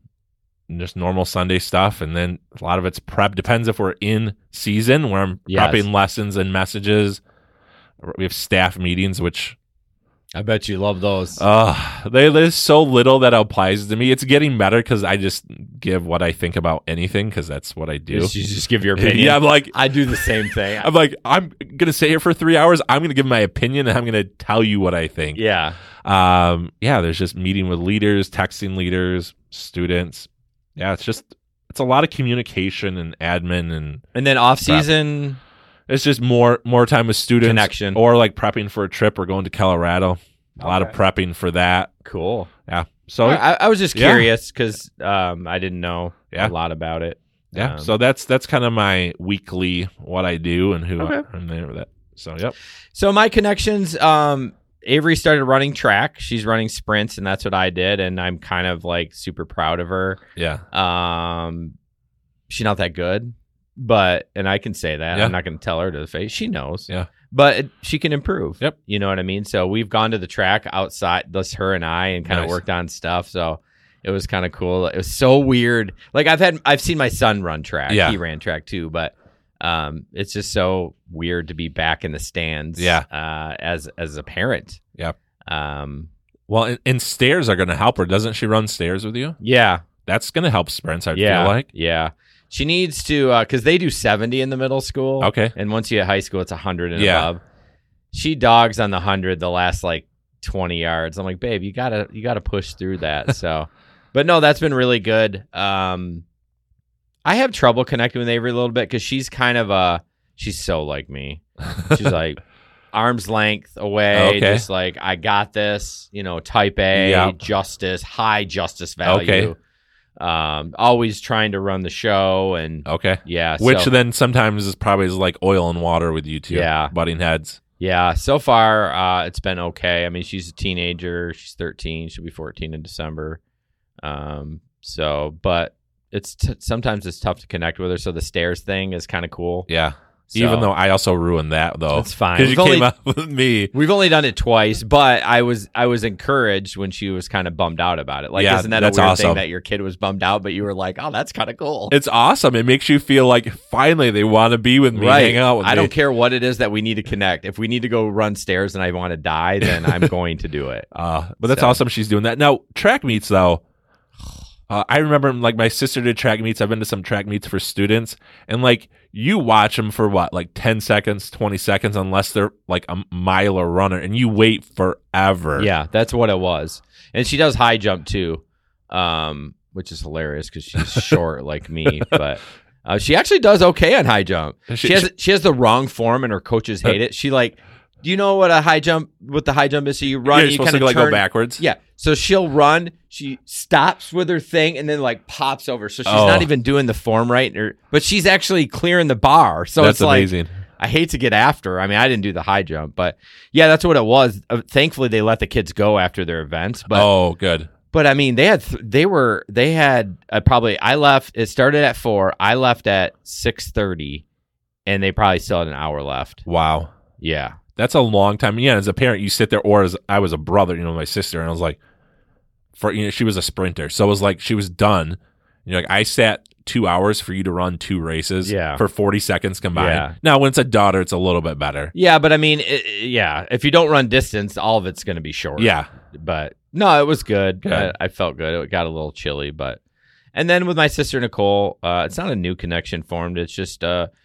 just normal Sunday stuff, and then a lot of it's prep. Depends if we're in season where I'm prepping lessons and messages. We have staff meetings, which I bet you love those. There's so little that applies to me. It's getting better because I just give what I think about anything because that's what I do. You just give your opinion. Yeah, I'm like, I do the same thing. I'm like, I'm gonna sit here for 3 hours. I'm gonna give my opinion and I'm gonna tell you what I think. Yeah. There's just meeting with leaders, texting leaders, students. Yeah, it's a lot of communication and admin and then off season. It's just more time with students, connection, or like prepping for a trip or going to Colorado. A lot of prepping for that. Cool. Yeah. So I was just curious because I didn't know a lot about it. Yeah. So that's kind of my weekly what I do and who I'm there with that. So yep. So my connections. Avery started running track. She's running sprints, and that's what I did. And I'm kind of like super proud of her. Yeah. She's not that good. And I can say that. I'm not going to tell her to the face. She knows. Yeah. But she can improve. Yep. You know what I mean? So we've gone to the track outside, just her and I, and kind of worked on stuff. So it was kind of cool. It was so weird. Like I've seen my son run track. Yeah. He ran track too, but it's just so weird to be back in the stands. Yeah. As a parent. Yep. Well, and stairs are going to help her. Doesn't she run stairs with you? Yeah. That's going to help sprints, I feel like. Yeah. She needs to, because they do 70 in the middle school. Okay. And once you hit high school, it's 100 and above. She dogs on the 100 the last like 20 yards. I'm like, babe, you gotta push through that. So, but no, that's been really good. I have trouble connecting with Avery a little bit because she's kind of she's so like me. She's like arm's length away, just like, I got this, type A, justice, high justice value. Okay. Always trying to run the show and which then sometimes is probably like oil and water with you two butting heads. So far it's been okay. I mean, she's a teenager, she's 13, she'll be 14 in December, but it's sometimes it's tough to connect with her, so the stairs thing is kind of cool. Even though I also ruined that, though. It's fine. Because you came up with me. We've only done it twice, but I was encouraged when she was kind of bummed out about it. Like, isn't that a weird thing that your kid was bummed out, but you were like, oh, that's kind of cool. It's awesome. It makes you feel like finally they want to be with me, hang out with me. I don't care what it is that we need to connect. If we need to go run stairs and I want to die, then I'm going to do it. But that's awesome she's doing that. Now, track meets, though. I remember, like, my sister did track meets. I've been to some track meets for students. And, like, you watch them for, 10 seconds, 20 seconds, unless they're, like, a miler runner. And you wait forever. Yeah, that's what it was. And she does high jump, too, which is hilarious because she's short like me. But she actually does okay on high jump. She has the wrong form, and her coaches hate it. She, like... Do you know what the high jump is? So you run, you're you supposed to go backwards. Yeah. So she'll run, she stops with her thing, and then like pops over. So she's not even doing the form right, but she's actually clearing the bar. So that's it's amazing. Like, I hate to get after her. I mean, I didn't do the high jump, but yeah, that's what it was. Thankfully, they let the kids go after their events. But good. But I mean, I left. It started at 4:00. I left at 6:30, and they probably still had an hour left. Wow. Yeah. That's a long time. Yeah, as a parent, you sit there, or as I was a brother, my sister, and I was like, she was a sprinter. So it was like she was done. You're like, I sat 2 hours for you to run 2 races for 40 seconds combined. Yeah. Now, when it's a daughter, it's a little bit better. Yeah, but I mean, if you don't run distance, all of it's going to be short. Yeah. But no, it was good. I felt good. It got a little chilly, but. And then with my sister, Nicole, it's not a new connection formed. It's just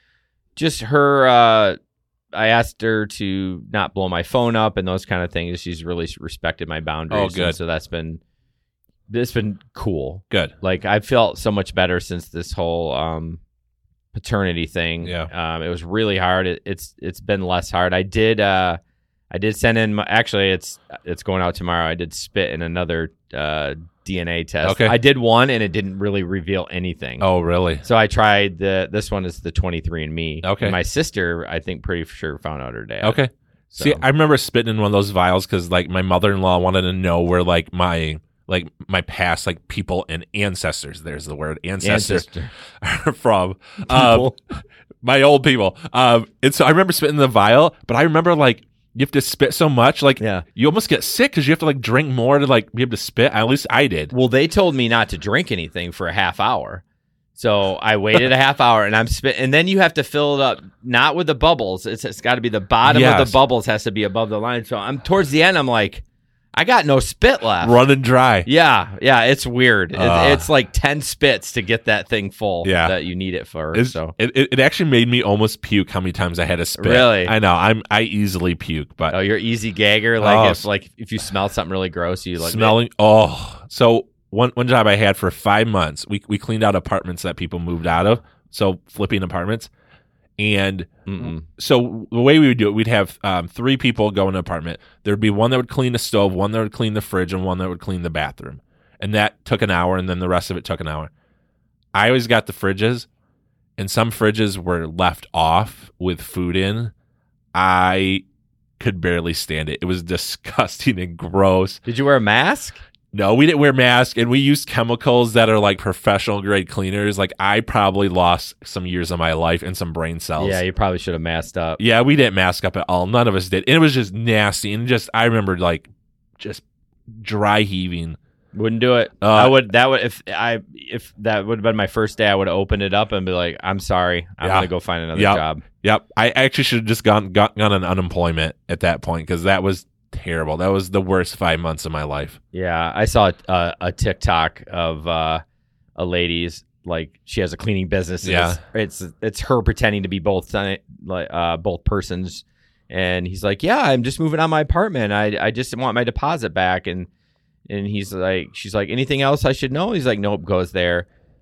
her. I asked her to not blow my phone up and those kind of things. She's really respected my boundaries. Oh, good. And so it's been cool. Good. Like, I felt so much better since this whole paternity thing. Yeah. It was really hard. It's been less hard. I did send in actually it's going out tomorrow. I did spit in another DNA test. Okay. I did one and it didn't really reveal anything. Oh, really? So I tried this one is the 23andMe. Okay. And my sister, I think, pretty sure found out her dad. Okay. So. See, I remember spitting in one of those vials because like my mother-in-law wanted to know where like my past like people and ancestors. There's the word ancestor. Are from my old people. And so I remember spitting in the vial, but I remember like you have to spit so much, like you almost get sick because you have to like drink more to like be able to spit. At least I did. Well, they told me not to drink anything for a half hour. So I waited a half hour and I'm spitting, and then you have to fill it up, not with the bubbles. It's got to be the bottom of the bubbles has to be above the line. So I'm towards the end. I'm like, I got no spit left. Running dry. Yeah. It's weird. It's like 10 spits to get that thing full that you need it for. So it actually made me almost puke how many times I had to spit. Really? I know. I easily puke, but you're easy gagger. Like if you smell something really gross, you like smelling. So one job I had for 5 months, we cleaned out apartments that people moved out of. So flipping apartments. And so the way we would do it, we'd have 3 people go in an apartment. There'd be one that would clean the stove, one that would clean the fridge, and one that would clean the bathroom. And that took an hour, and then the rest of it took an hour. I always got the fridges, and some fridges were left off with food in. I could barely stand it. It was disgusting and gross. Did you wear a mask? No, we didn't wear masks, and we used chemicals that are like professional grade cleaners. Like I probably lost some years of my life and some brain cells. Yeah, you probably should have masked up. Yeah, we didn't mask up at all. None of us did. And it was just nasty. And I remember like just dry heaving. Wouldn't do it. If that would have been my first day, I would have opened it up and be like, I'm sorry. I'm going to go find another job. Yep. I actually should have just gone on unemployment at that point because that was terrible. That was the worst 5 months of my life. Yeah, I saw a TikTok of a lady's like she has a cleaning business. And it's her pretending to be both persons, and he's like, "Yeah, I'm just moving out my apartment. I just want my deposit back." And she's like, "Anything else I should know?" He's like, "Nope." Goes there.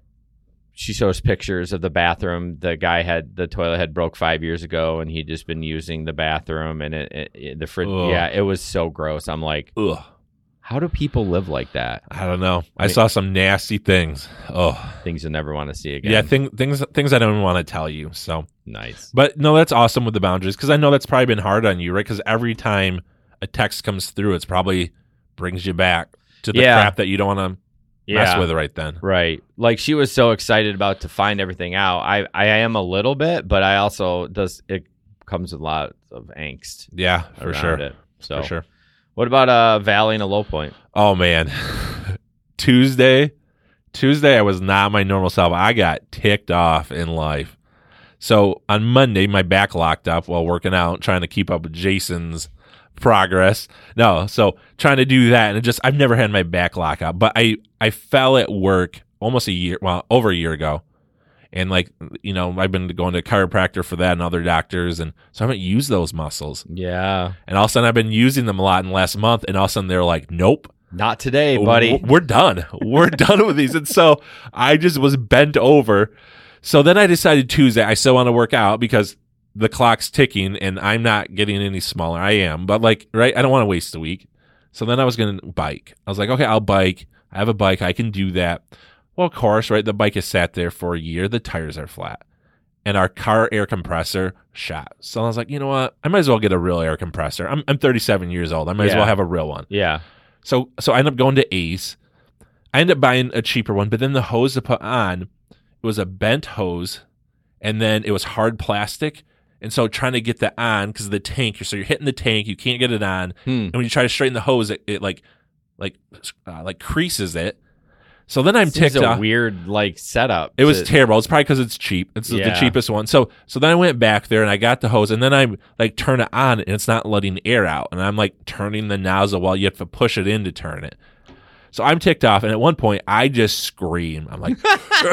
She shows pictures of the bathroom. The toilet had broke 5 years ago, and he'd just been using the bathroom and the fridge. Ugh. Yeah, it was so gross. I'm like, ugh. How do people live like that? I don't know. I saw some nasty things. Oh, things you'll never want to see again. Yeah, things I don't even want to tell you. So nice. But no, that's awesome with the boundaries because I know that's probably been hard on you, right? Because every time a text comes through, it's probably brings you back to the crap that you don't want to. Mess with it right then. Right. Like she was so excited about to find everything out. I am a little bit, but I also it comes with a lot of angst. Yeah, for sure. So for sure. What about Valley and a low point? Oh man. Tuesday I was not my normal self. I got ticked off in life. So on Monday my back locked up while working out, trying to keep up with Jason's progress. No, so trying to do that, and I've never had my back lock out, but I fell at work almost over a year ago, and like I've been going to a chiropractor for that and other doctors, and so I haven't used those muscles. Yeah, and all of a sudden I've been using them a lot in the last month, and all of a sudden they're like, nope, not today, buddy. We're done. We're done with these, and so I just was bent over. So then I decided Tuesday I still want to work out because the clock's ticking and I'm not getting any smaller. I am, but I don't want to waste a week. So then I was going to bike. I was like, okay, I'll bike. I have a bike. I can do that. Well, of course, right? The bike has sat there for a year. The tires are flat and our car air compressor shot. So I was like, you know what? I might as well get a real air compressor. I'm 37 years old. I might as well have a real one. Yeah. So I ended up going to Ace. I ended up buying a cheaper one, but then the hose to put on, it was a bent hose and then it was hard plastic. And so trying to get that on because of the tank, so you're hitting the tank, you can't get it on. And when you try to straighten the hose, it like creases it. So then I'm ticked off. It's a weird setup. It was terrible. It's probably because it's cheap. It's the cheapest one. So then I went back there and I got the hose and then I turn it on and it's not letting air out. And I'm turning the nozzle while you have to push it in to turn it. So I'm ticked off. And at one point I just scream. I'm like,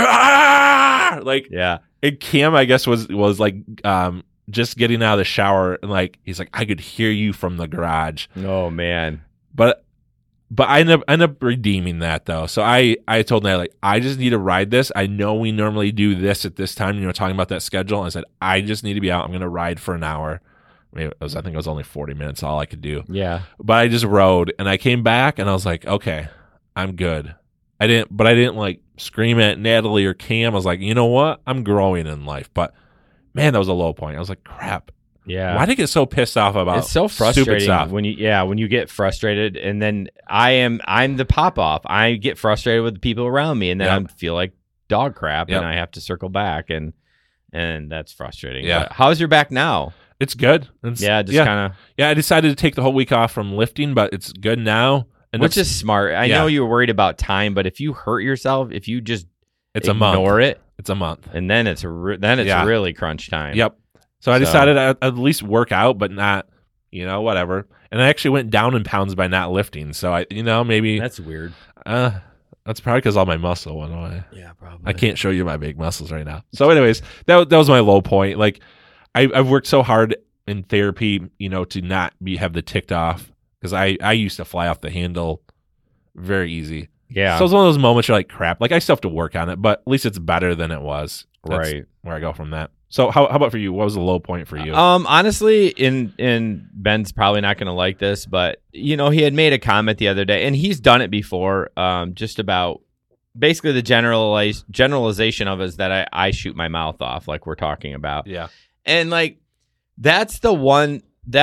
ah! And Cam, I guess, was just getting out of the shower and he's like, I could hear you from the garage. Oh man. But I end up redeeming that though. So I told Natalie, I just need to ride this. I know we normally do this at this time, talking about that schedule. And I said, I just need to be out. I'm going to ride for an hour. I think it was only 40 minutes, all I could do. Yeah. But I just rode and I came back and I was like, okay, I'm good. I didn't scream at Natalie or Cam. I was like, you know what? I'm growing in life. But man, that was a low point. I was like, crap. Yeah. Why do you get so pissed off about It's so stupid frustrating stuff? when you get frustrated, and then I'm the pop off. I get frustrated with the people around me, and then I feel like dog crap, and I have to circle back, and that's frustrating. Yeah. But how's your back now? It's good. Kind of. Yeah, I decided to take the whole week off from lifting, but it's good now. And Which is smart. I know you were worried about time, but if you hurt yourself, if you just ignore it, it's a month, and then it's really crunch time. Yep. So I decided I'd at least work out, but not, whatever. And I actually went down in pounds by not lifting. So maybe that's weird. That's probably because all my muscle went away. Yeah, probably. I can't show you my big muscles right now. So, anyways, that was my low point. Like, I've worked so hard in therapy, to not have the ticked off, because I used to fly off the handle very easy. Yeah. So it's one of those moments you're like, crap. Like, I still have to work on it, but at least it's better than it was. That's right. Where I go from that. So how about for you? What was the low point for you? Honestly, in Ben's probably not going to like this, but he had made a comment the other day, and he's done it before, just about basically the generalization of it is that I shoot my mouth off, like we're talking about. Yeah. And like, that is the one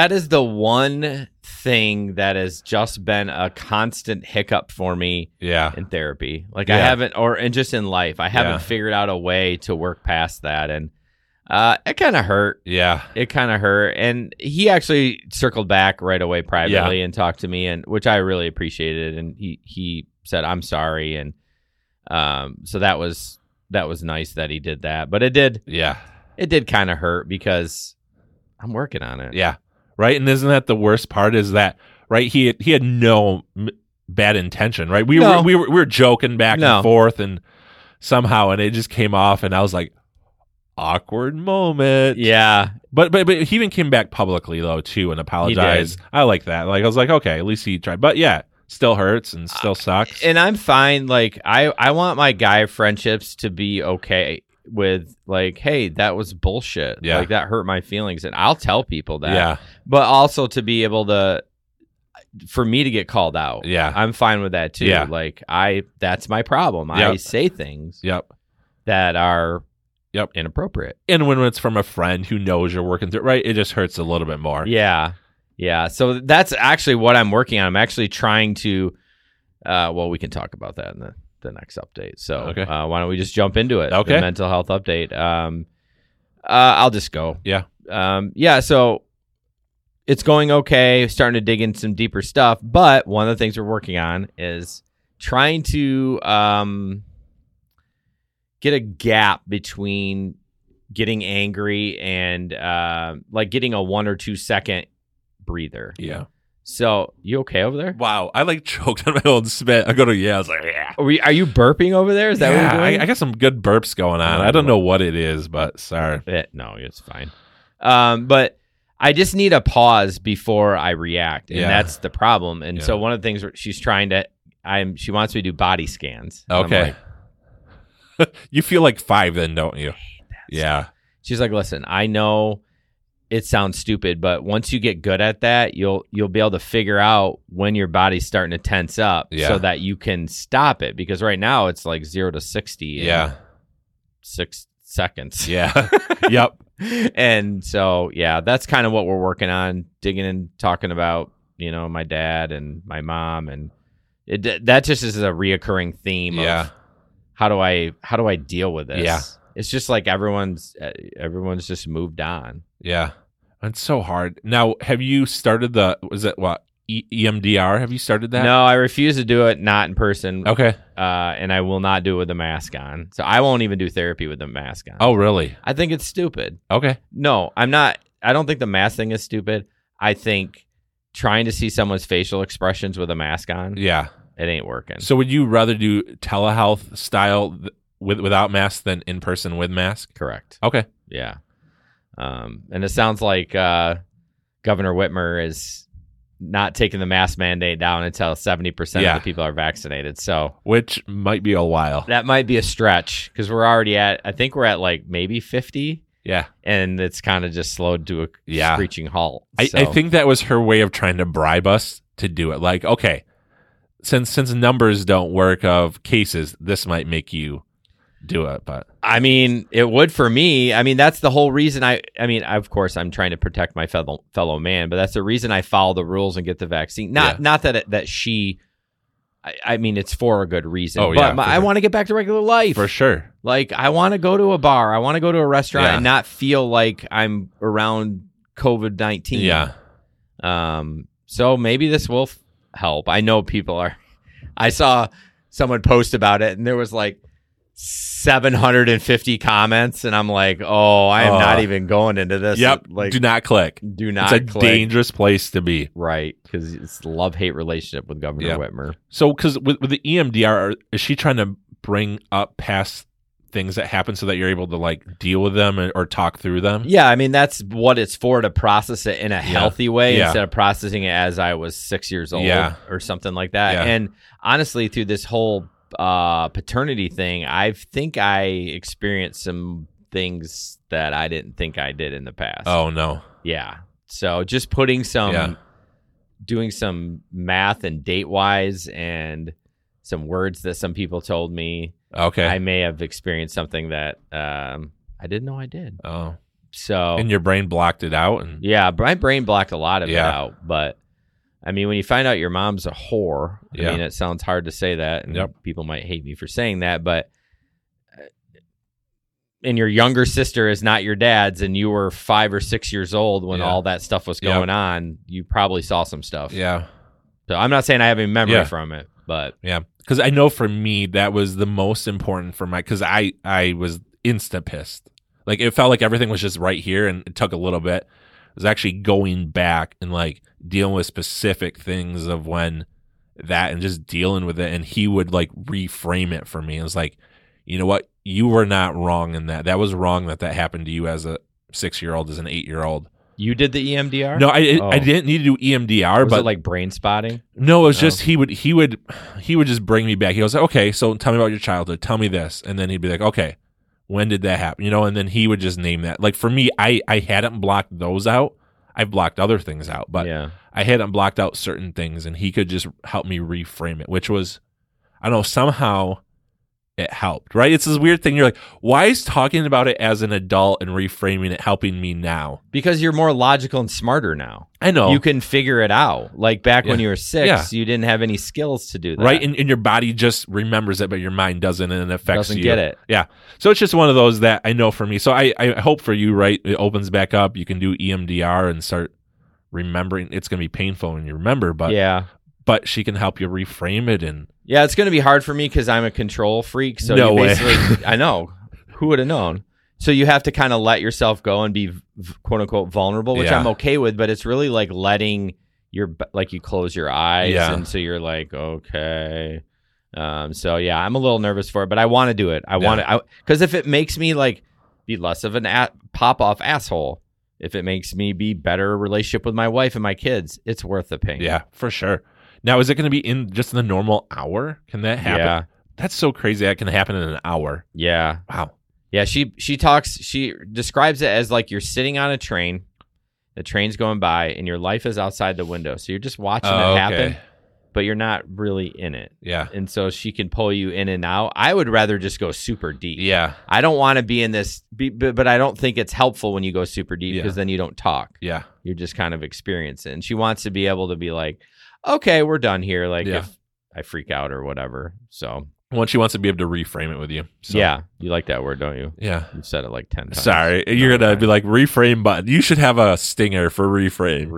thing that has just been a constant hiccup for me in therapy. Like I haven't, and just in life, I haven't figured out a way to work past that. And it kind of hurt. Yeah. It kind of hurt. And he actually circled back right away privately and talked to me, and which I really appreciated. And he said, I'm sorry. And so that was nice that he did that. But it did kind of hurt because I'm working on it. Yeah. Right. And isn't that the worst part is that, right? He had no bad intention, right? We were joking back and forth, and somehow, and it just came off, and I was like, awkward moment. Yeah. But he even came back publicly though too and apologized. I like that. Like I was like, okay, at least he tried. But yeah, still hurts and still sucks. And I'm fine. Like I want my guy friendships to be okay with like, hey, that was bullshit. Yeah. Like that hurt my feelings, and I'll tell people that. Yeah. But also to be able to, for me to get called out. Yeah. I'm fine with that too. Yeah. Like that's my problem. Yep. I say things Yep. that are inappropriate. And when it's from a friend who knows you're working through, right, it just hurts a little bit more. Yeah. Yeah. So that's actually what I'm working on. I'm actually trying to, we can talk about that in the next update. So why don't we just jump into it? Okay. The mental health update. I'll just go. Yeah. So it's going okay. Starting to dig in some deeper stuff. But one of the things we're working on is trying to get a gap between getting angry and like getting a 1 or 2 second breather. Yeah. So you okay over there? Wow, I like choked on my own spit. I go to I was like, yeah. Are you burping over there? Is that what you're doing? I got some good burps going on. I don't know what it is, but sorry. No, it's fine. But I just need a pause before I react, and that's the problem. And so one of the things she's trying to, she wants me to do body scans. Okay. You feel like 5 then, don't you? Yeah. She's like, listen, I know it sounds stupid, but once you get good at that, you'll be able to figure out when your body's starting to tense up so that you can stop it. Because right now it's like 0 to 60 in 6 seconds. Yeah. Yep. And so, that's kind of what we're working on, digging and talking about, my dad and my mom. And that just is a reoccurring theme of how do I deal with this? Yeah. It's just like everyone's just moved on. Yeah. It's so hard. Now, have you started EMDR? Have you started that? No, I refuse to do it not in person. Okay. And I will not do it with a mask on. So I won't even do therapy with a mask on. Oh, really? I think it's stupid. Okay. No, I'm not. I don't think the mask thing is stupid. I think trying to see someone's facial expressions with a mask on, it ain't working. So would you rather do telehealth style without mask than in person with mask? Correct. Okay. Yeah. And it sounds like Governor Whitmer is not taking the mask mandate down until 70% of the people are vaccinated. So, which might be a while. That might be a stretch because we're already I think we're at like maybe 50. Yeah. And it's kind of just slowed to a screeching halt. I think that was her way of trying to bribe us to do it. Like, okay, since numbers don't work of cases, this might make you do it, but I mean, it would for me. I mean, that's the whole reason I mean, of course, I'm trying to protect my fellow man, but that's the reason I follow the rules and get the vaccine. Not that she. I mean, it's for a good reason. Oh, but yeah, I want to get back to regular life. for sure. Like, I want to go to a bar. I want to go to a restaurant and not feel like I'm around COVID-19. Yeah. So maybe this will help. I know people are. I saw someone post about it, and there was like 750 comments, and I'm like, oh, I am not even going into this. Yep. Like, do not click. Do not It's a click. dangerous place to be. Right, because it's a love-hate relationship with Governor Whitmer. So, because with the EMDR, is she trying to bring up past things that happen so that you're able to like deal with them or talk through them? Yeah, I mean, that's what it's for, to process it in a healthy way instead of processing it as I was 6 years old or something like that. Yeah. And honestly, through this whole paternity thing, I think I experienced some things that I didn't think I did in the past. Oh, no. Yeah. So just doing some math and date wise and some words that some people told me. Okay. I may have experienced something that I didn't know I did. Oh. So And your brain blocked it out? And yeah, my brain blocked a lot of it out. But I mean, when you find out your mom's a whore, I mean, it sounds hard to say that, and people might hate me for saying that, but and your younger sister is not your dad's, and you were 5 or 6 years old when all that stuff was going on, you probably saw some stuff. Yeah. So I'm not saying I have any memory from it, but yeah, because I know for me that was the most important for because I was instant pissed. Like, it felt like everything was just right here, and it took a little bit. It was actually going back and like dealing with specific things of when that and just dealing with it. And he would like reframe it for me. It was like, you know what? You were not wrong in that. That was wrong that happened to you as a 6-year-old, as an 8-year-old. You did the EMDR? No, I didn't need to do EMDR. Was but it like brain spotting? No, it was just he would just bring me back. He was like, okay, so tell me about your childhood. Tell me this. And then he'd be like, okay, when did that happen? You know, and then he would just name that. Like, for me, I hadn't blocked those out. I've blocked other things out, but I hadn't blocked out certain things, and he could just help me reframe it, which was, I don't know, somehow it helped, right? It's this weird thing. You're like, why is talking about it as an adult and reframing it helping me now? Because you're more logical and smarter now. I know. You can figure it out. Like back when you were 6, you didn't have any skills to do that. Right? And your body just remembers it, but your mind doesn't, and it affects doesn't you. Get it. Yeah. So it's just one of those that I know for me. So I hope for you, right? It opens back up. You can do EMDR and start remembering. It's going to be painful when you remember, but she can help you reframe it. And yeah, it's going to be hard for me because I'm a control freak. So no you way. basically, I know. Who would have known? So you have to kind of let yourself go and be quote unquote vulnerable, which I'm okay with, but it's really like letting like you close your eyes. And so you're like, okay. So yeah, I'm a little nervous for it, but I want to do it. I want to, because if it makes me like be less of an pop off asshole, if it makes me be better relationship with my wife and my kids, it's worth the pain. Yeah, for sure. Now, is it going to be in just the normal hour? Can that happen? Yeah. That's so crazy. That can happen in an hour. Yeah. Wow. Yeah, she describes it as like you're sitting on a train, the train's going by, and your life is outside the window. So you're just watching it happen, but you're not really in it. Yeah. And so she can pull you in and out. I would rather just go super deep. Yeah. I don't want to be in this, but I don't think it's helpful when you go super deep because then you don't talk. Yeah. You're just kind of experiencing. And she wants to be able to be like, okay, we're done here. Like if I freak out or whatever. So. Well, she wants to be able to reframe it with you. So. Yeah. You like that word, don't you? Yeah. You've said it like 10 times. Sorry. You're going to be like, reframe button. You should have a stinger for reframe.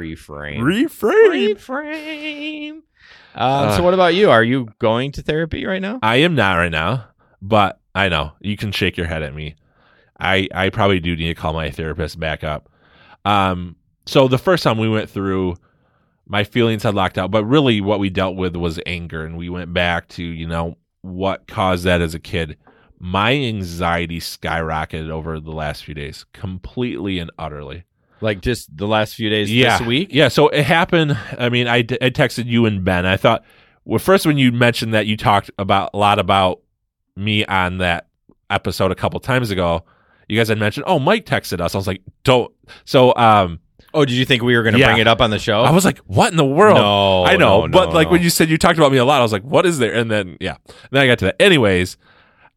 Reframe. So what about you? Are you going to therapy right now? I am not right now, but I know. You can shake your head at me. I probably do need to call my therapist back up. So the first time we went through, my feelings had locked out, but really what we dealt with was anger, and we went back to, you know, what caused that as a kid. My anxiety skyrocketed over the last few days, completely and utterly. Like just the last few days this week? Yeah, so it happened. I mean, I texted you and Ben. I thought, well, first when you mentioned that you talked a lot about me on that episode a couple times ago, you guys had mentioned, oh, Mike texted us. I was like, don't. So, oh, did you think we were going to bring it up on the show? I was like, what in the world? No, I know. no, but like when you said you talked about me a lot, I was like, what is there? And then, then I got to that. Anyways,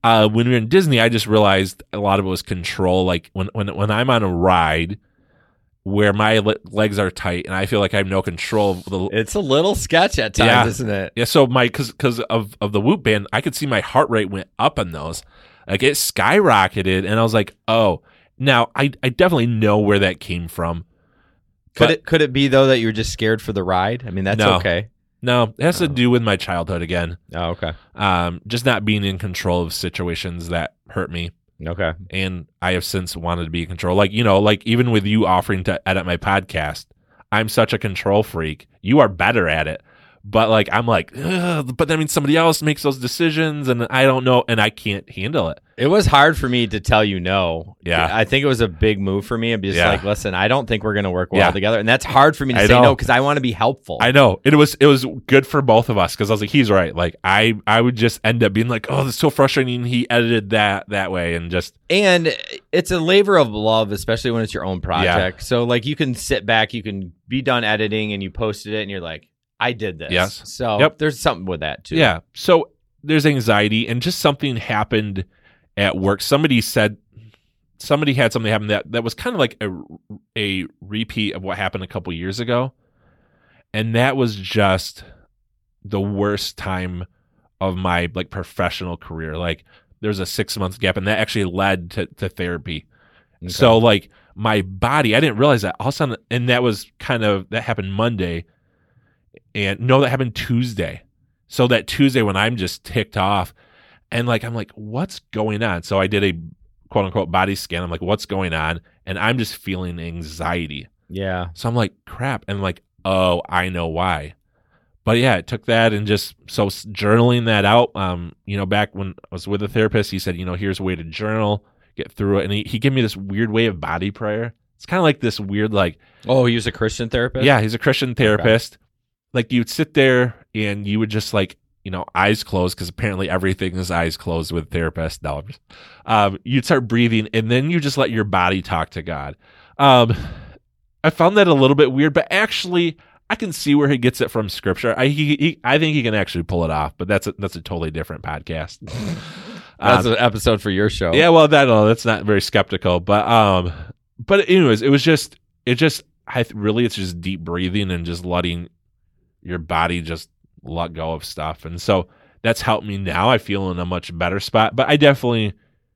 when we were in Disney, I just realized a lot of it was control. Like when I'm on a ride where my legs are tight and I feel like I have no control. It's a little sketch at times, isn't it? Yeah. So because of the Whoop band, I could see my heart rate went up on those. Like it skyrocketed, and I was like, oh. Now I definitely know where that came from. Could it be though that you were just scared for the ride? I mean, that's okay. No, it has to do with my childhood again. Oh, okay. Just not being in control of situations that hurt me. Okay. And I have since wanted to be in control. Like, like even with you offering to edit my podcast, I'm such a control freak. You are better at it. But like, I'm like, but that means somebody else makes those decisions and I don't know. And I can't handle it. It was hard for me to tell you no. Yeah. I think it was a big move for me. I'm just like, listen, I don't think we're going to work well together. And that's hard for me to say no because I want to be helpful. I know. It was good for both of us because I was like, he's right. Like I would just end up being like, oh, that's so frustrating. He edited that way and it's a labor of love, especially when it's your own project. Yeah. So like you can sit back, you can be done editing and you posted it and you're like, I did this. Yes. So there's something with that too. Yeah. So there's anxiety and just something happened at work. Somebody had something happen that was kind of like a repeat of what happened a couple years ago. And that was just the worst time of my like professional career. Like there's a 6-month gap and that actually led to therapy. Okay. So like my body, I didn't realize that all of a sudden, and that happened Monday. And no, that happened Tuesday. So that Tuesday when I'm just ticked off and like, I'm like, what's going on? So I did a quote unquote body scan. I'm like, what's going on? And I'm just feeling anxiety. Yeah. So I'm like, crap. And like, oh, I know why. But yeah, it took that and just so journaling that out. Back when I was with a therapist, he said, here's a way to journal, get through it. And he gave me this weird way of body prayer. It's kind of like this weird, like, oh, he was a Christian therapist? Yeah, he's a Christian therapist. Okay. Like you'd sit there and you would just like, eyes closed because apparently everything is eyes closed with therapists. No, you'd start breathing and then you just let your body talk to God. I found that a little bit weird, but actually I can see where he gets it from scripture. I think he can actually pull it off, but that's a totally different podcast. That's an episode for your show. Yeah, well, that's not very skeptical, but anyways, it's just deep breathing and just letting your body just let go of stuff. And so that's helped me now. I feel in a much better spot, but I definitely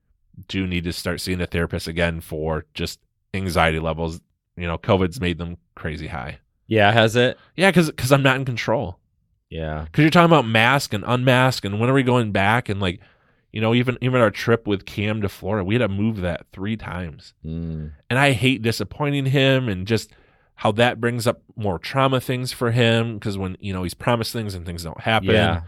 do need to start seeing a therapist again for just anxiety levels. COVID's made them crazy high. Yeah, has it? Yeah, because I'm not in control. Yeah. Because you're talking about mask and unmask and when are we going back? And like, even our trip with Cam to Florida, we had to move that 3 times. And I hate disappointing him and just how that brings up more trauma things for him because when, he's promised things and things don't happen. Yeah.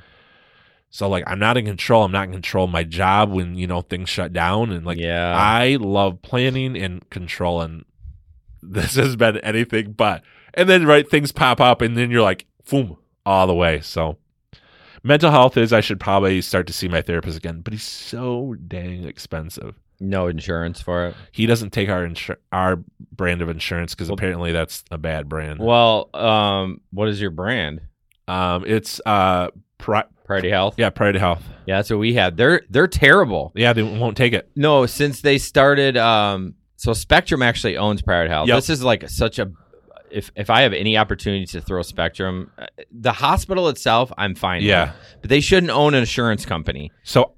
So, like, I'm not in control. I'm not in control of my job when, things shut down. And, like, I love planning and control. And this has been anything but. And then, right, things pop up and then you're like, boom, all the way. So, mental health I should probably start to see my therapist again. But he's so dang expensive. No insurance for it. He doesn't take our brand of insurance because apparently that's a bad brand. Well, what is your brand? It's Priority Health. Yeah, Priority Health. Yeah, that's what we have. They're terrible. Yeah, they won't take it. No, since they started. So Spectrum actually owns Priority Health. Yep. This is like such a. If I have any opportunity to throw Spectrum, the hospital itself, I'm fine. Yeah, with, but they shouldn't own an insurance company. So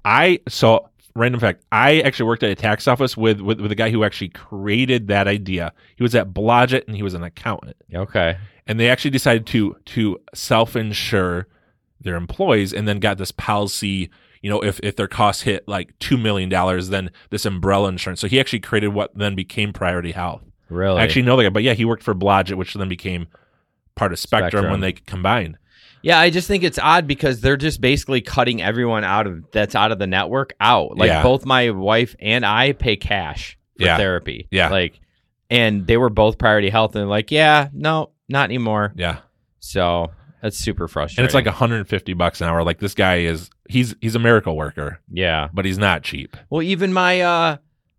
random fact, I actually worked at a tax office with a guy who actually created that idea. He was at Blodgett and he was an accountant. Okay. And they actually decided to self-insure their employees and then got this policy, if their costs hit like $2 million, then this umbrella insurance. So he actually created what then became Priority Health. Really? I actually know the guy, but yeah, he worked for Blodgett, which then became part of Spectrum when they combined. Yeah, I just think it's odd because they're just basically cutting everyone that's out of the network out. Like both my wife and I pay cash for therapy. Yeah. Like, and they were both Priority Health and they're like, yeah, no, not anymore. Yeah. So that's super frustrating. And it's like $150 an hour. Like this guy he's a miracle worker. Yeah. But he's not cheap. Well, even my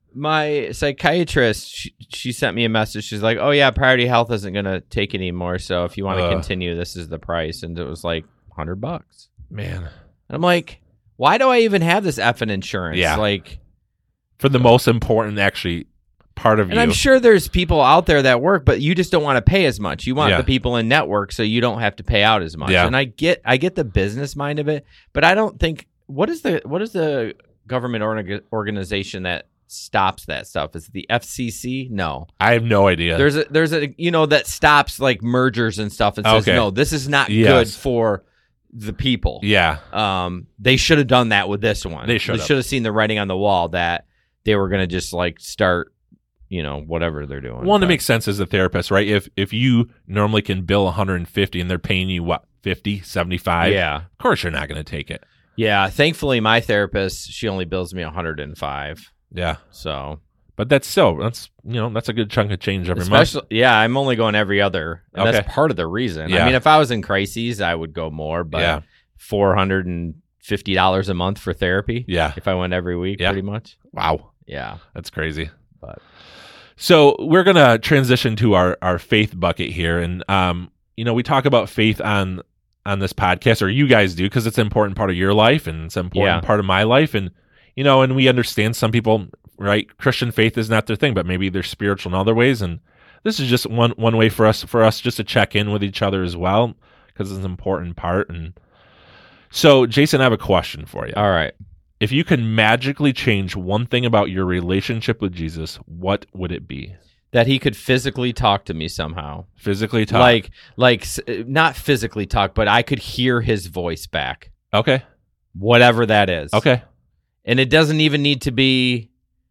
psychiatrist, she sent me a message. She's like, oh yeah, Priority Health isn't going to take it anymore. So if you want to continue, this is the price. And it was like $100. Man. And I'm like, Why do I even have this effing insurance? Yeah. Like, for the most important, actually, part of you. And I'm sure there's people out there that work, but you just don't want to pay as much. You want Yeah. the people in network so you don't have to pay out as much. Yeah. And I get the business mind of it, but I don't think what is the government organization that stops that stuff? Is it the FCC? No. I have no idea. There's a that stops like mergers and stuff and says Okay. no, this is not Yes. good for the people. Yeah. They should have done that with this one. They should have seen the writing on the wall that they were going to just like start, whatever they're doing. One, it makes sense as a therapist, right? If you normally can bill 150 and they're paying you what, 50, 75? Yeah. Of course you're not going to take it. Yeah. Thankfully, my therapist, she only bills me 105. Yeah. So, But that's a good chunk of change every month. especially, yeah, I'm only going every other. And Okay. that's part of the reason. Yeah. I mean, if I was in crises, I would go more, but Yeah. $450 a month for therapy. Yeah. If I went every week, Yeah. pretty much. Wow. Yeah. That's crazy. But So we're going to transition to our faith bucket here. And, we talk about faith on this podcast, or you guys do, because it's an important part of your life and it's an important part of my life. And, and we understand some people, right? Christian faith is not their thing, but maybe they're spiritual in other ways. And this is just one way for us just to check in with each other as well, because it's an important part. And so, Jason, I have a question for you. all right. If you could magically change one thing about your relationship with Jesus, what would it be? That he could physically talk to me somehow. Physically talk? Like not physically talk, but I could hear his voice back. Okay. Whatever that is. Okay. And it doesn't even need to be,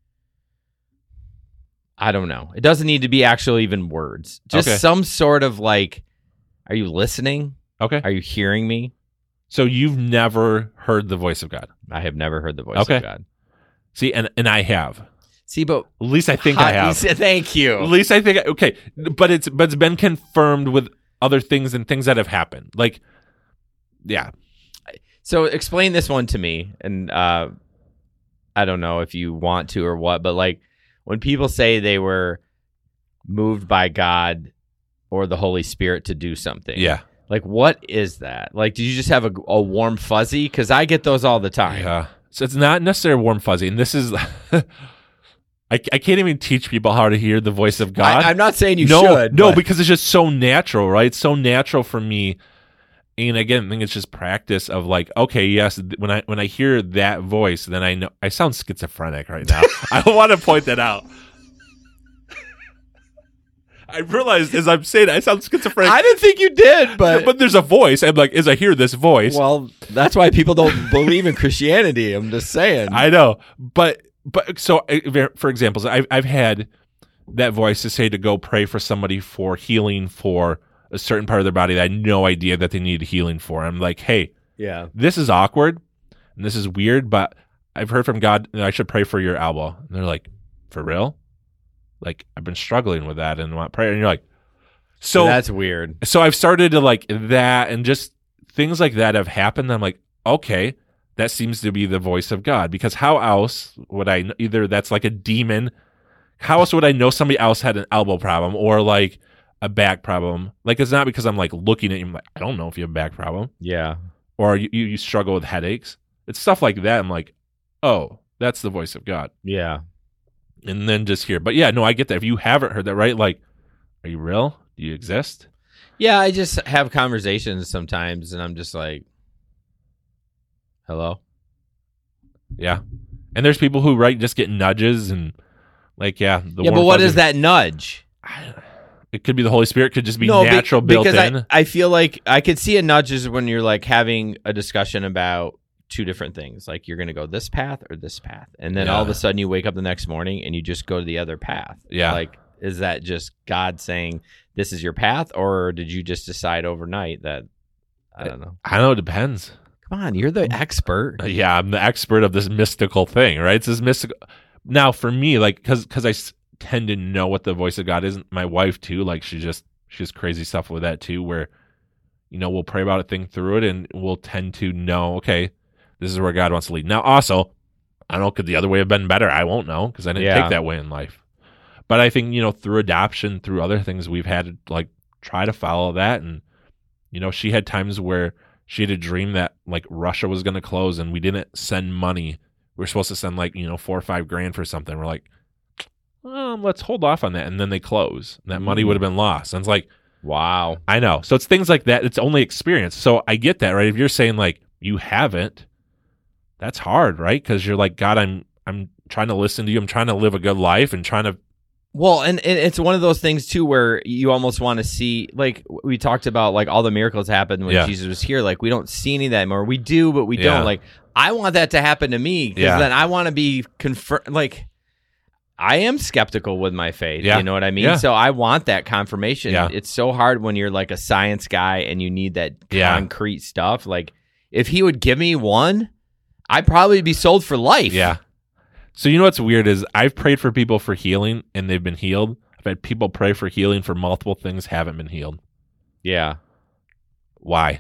I don't know. It doesn't need to be actual even words. Just Okay. some sort of like, are you listening? Okay. Are you hearing me? So you've never heard the voice of God? I have never heard the voice Okay. of God. See, and I have. See, but At least I think I have. Thank At you. least I think. Okay, but it's been confirmed with other things and things that have happened. Like, yeah. So explain this one to me, and I don't know if you want to or what, but like when people say they were moved by God or the Holy Spirit to do something, Yeah. like what is that? Like, did you just have a warm fuzzy? Because I get those all the time. Yeah. So it's not necessarily warm fuzzy, and this is. I can't even teach people how to hear the voice of God. I'm not saying you no, should. No, but- because it's just so natural, right? It's so natural for me. And again, I think it's just practice of like, okay, yes, when I hear that voice, then I know I sound schizophrenic right now. I want to point that out. I realized as I'm saying it, I sound schizophrenic. I didn't think you did, but there's a voice. I'm like, as I hear this voice, well, that's why people don't believe in Christianity. I'm just saying. I know, but so for example, I've had that voice to say to go pray for somebody for healing for a certain part of their body that I had no idea that they needed healing for. I'm like, hey, yeah, this is awkward and this is weird, but I've heard from God that I should pray for your elbow. And they're like, for real? Like, I've been struggling with that and want prayer. And you're like, so that's weird. So I've started to like that, and just things like that have happened. I'm like, okay, that seems to be the voice of God, because how else would I either that's like a demon? How else would I know somebody else had an elbow problem or like a back problem? Like, it's not because I'm like looking at you, I'm like, I don't know if you have a back problem. Yeah. Or you struggle with headaches. It's stuff like that. I'm like, oh, that's the voice of God. Yeah. And then just here. But yeah, no, I get that. If you haven't heard that, right? Like, are you real? Do you exist? Yeah, I just have conversations sometimes, and I'm just like, hello? Yeah. And there's people who, right, just get nudges and like, yeah. Yeah, but what is that nudge? It could be the Holy Spirit. It could just be natural built in. I feel like I could see a nudge is when you're like having a discussion about two different things. Like you're going to go this path or this path. And then all of a sudden you wake up the next morning and you just go to the other path. Yeah. Like, is that just God saying this is your path, or did you just decide overnight that, I don't know. I know, it depends. Come on, you're the expert. Yeah, I'm the expert of this mystical thing, right? It's this mystical. Now, for me, like, because I tend to know what the voice of God is. My wife too, like she has crazy stuff with that too, where we'll pray about it, think through it, and we'll tend to know, okay, this is where God wants to lead. Now, also, I don't know, could the other way have been better? I won't know because I didn't take that way in life. But I think through adoption, through other things, we've had to like try to follow that, and she had times where she had a dream that like Russia was going to close and we didn't send money. We were supposed to send like, $4 or $5 grand for something. We're like, let's hold off on that. And then they close. And that money would have been lost. And it's like, wow. I know. So it's things like that. It's only experience. So I get that, right? If you're saying like you haven't, that's hard, right? Because you're like, God, I'm trying to listen to you. I'm trying to live a good life and trying to. Well, and it's one of those things too where you almost want to see, like we talked about, like all the miracles happened when Jesus was here. Like we don't see any of that anymore. We do, but we don't. Like I want that to happen to me because then I want to be confirmed. Like I am skeptical with my faith. You know what I mean? So I want that confirmation. It's so hard when you're like a science guy and you need that concrete stuff. Like if he would give me one, I'd probably be sold for life. Yeah. So you know what's weird is I've prayed for people for healing and they've been healed. I've had people pray for healing for multiple things, haven't been healed. Yeah. Why?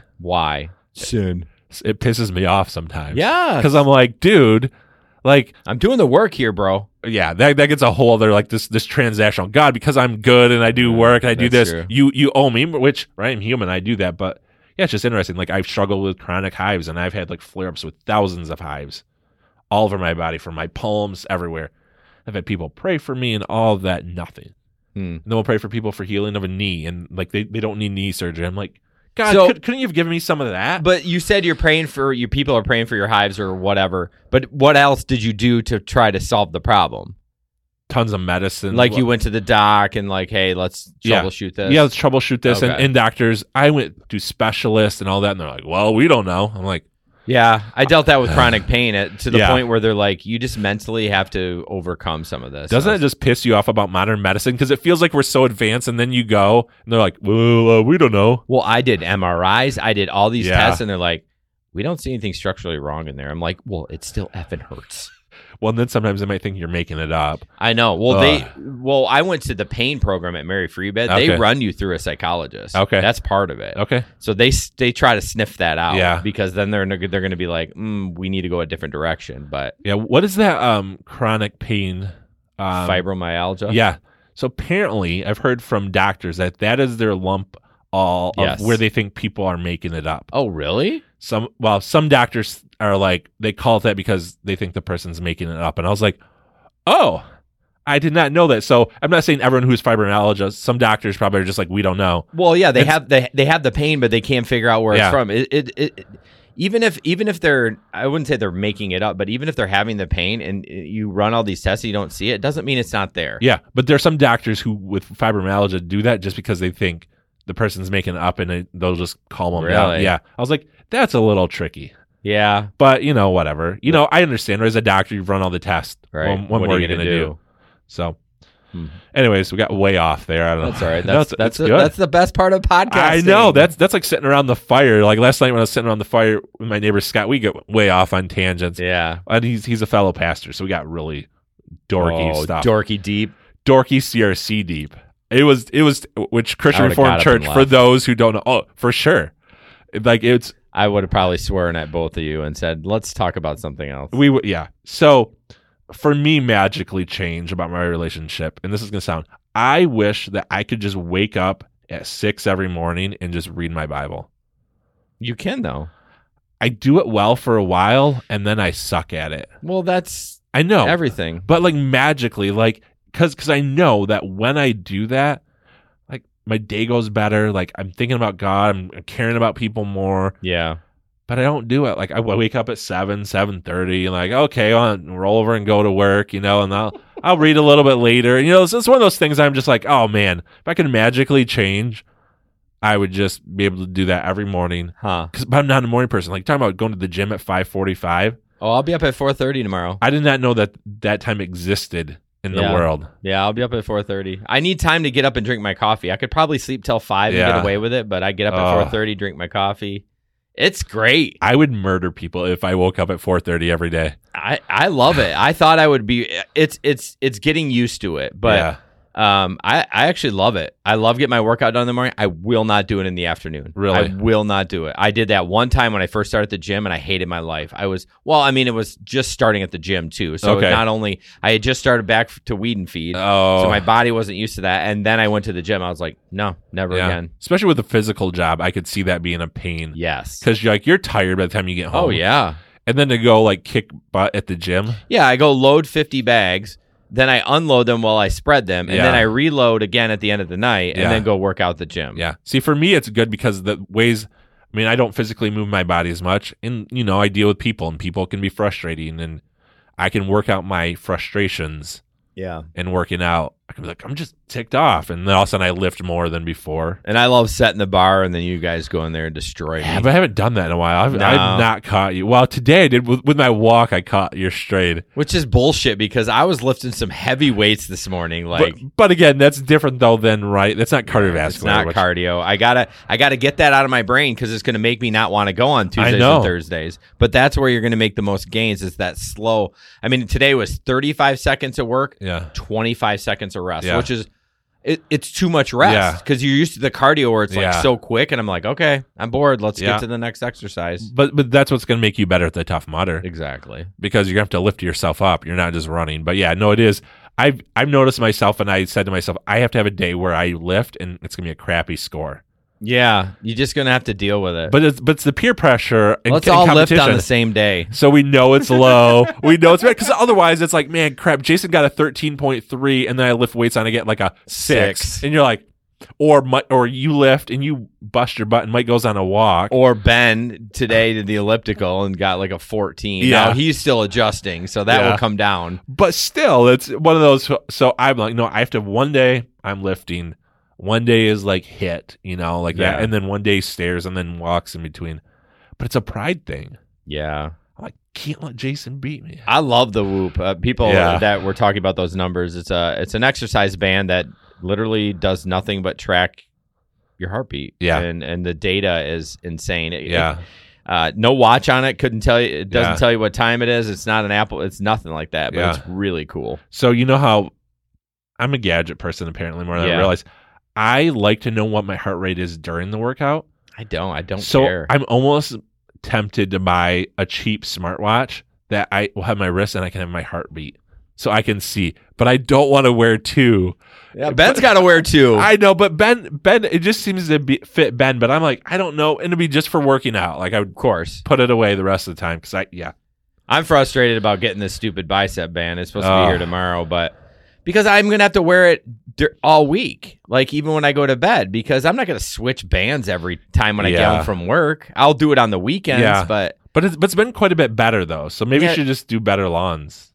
Sin. It pisses me off sometimes. Yeah. Because I'm like, dude, like I'm doing the work here, bro. Yeah, that gets a whole other like this transactional. God, because I'm good and I do work and I do this, you owe me, which right, I'm human, I do that, but yeah, it's just interesting. Like I've struggled with chronic hives and I've had like flare-ups with thousands of hives all over my body, from my palms, everywhere. I've had people pray for me and all of that, nothing. And then we'll pray for people for healing of a knee and like they don't need knee surgery. I'm like, God, so, couldn't you have given me some of that? But you said you're praying for your people are praying for your hives or whatever. But what else did you do to try to solve the problem? Tons of medicine. Like you went to the doc and like, hey, let's troubleshoot this. Yeah, let's troubleshoot this. Okay. And doctors, I went to specialists and all that, and they're like, well, we don't know. I'm like, yeah, I dealt that with chronic pain to the point where they're like, you just mentally have to overcome some of this. Doesn't it just piss you off about modern medicine? Because it feels like we're so advanced, and then you go, and they're like, well, we don't know. Well, I did MRIs. I did all these tests, and they're like, we don't see anything structurally wrong in there. I'm like, well, it still effing hurts. Well, and then sometimes they might think you're making it up. I know. Well, I went to the pain program at Mary Free Bed. They run you through a psychologist. Okay, that's part of it. Okay, so they try to sniff that out. Yeah, because then they're going to be like, we need to go a different direction. But yeah, what is that chronic pain? Fibromyalgia. Yeah. So apparently, I've heard from doctors that is their lump of where they think people are making it up. Oh, really? Some doctors are like, they call it that because they think the person's making it up. And I was like, oh, I did not know that. So I'm not saying everyone who's fibromyalgia, some doctors probably are just like, we don't know. Well, yeah, they have the pain, but they can't figure out where it's from. Even if they're, I wouldn't say they're making it up, but even if they're having the pain and you run all these tests and you don't see it, doesn't mean it's not there. Yeah, but there are some doctors who with fibromyalgia do that just because they think the person's making it up and they'll just calm them down. Yeah. I was like, that's a little tricky. Yeah. But, whatever. I understand. As a doctor, you've run all the tests. Right. What more are you going to do? So, anyways, we got way off there. I don't know. That's all right. That's good. That's the best part of podcasting. I know. That's like sitting around the fire. Like last night when I was sitting around the fire with my neighbor Scott, we get way off on tangents. Yeah. And he's a fellow pastor, so we got really dorky stuff. Dorky deep. Dorky CRC deep. It was which Christian Reformed Church for those who don't know. Oh, for sure. I would have probably sworn at both of you and said, let's talk about something else. So for me, magically change about my relationship, and this is going to sound, I wish that I could just wake up at 6 every morning and just read my Bible. You can, though. I do it well for a while, and then I suck at it. Well, that's I know everything. But like magically, like because I know that when I do that, like my day goes better. Like I'm thinking about God. I'm caring about people more. Yeah. But I don't do it. Like I wake up at 7:30, and like, okay, I'll roll over and go to work, and I'll read a little bit later. And it's one of those things I'm just like, oh man, if I could magically change, I would just be able to do that every morning. But I'm not a morning person. Like talking about going to the gym at 5:45. Oh, I'll be up at 4:30 tomorrow. I did not know that time existed in the world. Yeah, I'll be up at 4:30. I need time to get up and drink my coffee. I could probably sleep till 5 and get away with it, but I get up at 4:30, drink my coffee. It's great. I would murder people if I woke up at 4:30 every day. I love it. I thought I would be. It's getting used to it, but I actually love it. I love getting my workout done in the morning. I will not do it in the afternoon. Really? I will not do it. I did that one time when I first started the gym, and I hated my life. It was just starting at the gym too. So not only I had just started back to weed and feed, so my body wasn't used to that. And then I went to the gym. I was like, no, never again. Especially with a physical job, I could see that being a pain. Yes, because you're tired by the time you get home. Oh yeah, and then to go like kick butt at the gym. Yeah, I go load 50 bags. Then I unload them while I spread them, and then I reload again at the end of the night, and then go work out the gym. Yeah. See, for me, it's good because the ways, I mean, I don't physically move my body as much, and, I deal with people, and people can be frustrating, and I can work out my frustrations. Yeah. And working out, I can be like, I'm just ticked off. And then all of a sudden I lift more than before. And I love setting the bar, and then you guys go in there and destroy me. Yeah, but I haven't done that in a while. I've not caught you. Well, today I did. With my walk, I caught your strayed. Which is bullshit because I was lifting some heavy weights this morning. But again, that's different though than, right? That's not cardiovascular. It's not cardio. I gotta get that out of my brain because it's going to make me not want to go on Tuesdays and Thursdays. But that's where you're going to make the most gains is that slow. I mean, today was 35 seconds of work, 25 seconds of rest, which is it's too much rest because you're used to the cardio where it's like so quick, and I'm like, okay, I'm bored. Let's get to the next exercise. But that's what's going to make you better at the Tough Mudder. Exactly. Because you're going to have to lift yourself up. You're not just running. But yeah, no, it is. I've noticed myself, and I said to myself, I have to have a day where I lift, and it's going to be a crappy score. Yeah, you're just gonna have to deal with it. But it's the peer pressure. Let's all lift on the same day, so we know it's low. We know it's bad because otherwise it's like, man, crap. Jason got a 13.3, and then I lift weights on, I get like a 6, and you're like, or you lift and you bust your butt, and Mike goes on a walk. Or Ben today did the elliptical and got like a 14. Yeah, now he's still adjusting, so that will come down. But still, it's one of those. So I'm like, no, I have to have one day I'm lifting. One day is like hit, like that. And then one day stairs and then walks in between. But it's a pride thing. Yeah. I can't let Jason beat me. I love the Whoop. People that were talking about those numbers, it's an exercise band that literally does nothing but track your heartbeat. Yeah. And the data is insane. No watch on it. Couldn't tell you. It doesn't tell you what time it is. It's not an Apple. It's nothing like that. But it's really cool. So you know how I'm a gadget person apparently more than I realize. I like to know what my heart rate is during the workout. I don't care. So I'm almost tempted to buy a cheap smartwatch that I will have my wrist and I can have my heartbeat so I can see. But I don't want to wear two. Yeah, Ben's got to wear two. I know, but Ben, it just seems to fit Ben. But I'm like, I don't know. And it'd be just for working out. Like I would, of course, put it away the rest of the time because I'm frustrated about getting this stupid bicep band. It's supposed to be here tomorrow, but because I'm gonna have to wear it all week, like even when I go to bed, because I'm not gonna switch bands every time when I get home from work. I'll do it on the weekends, but it's been quite a bit better though. So maybe you should just do better lawns.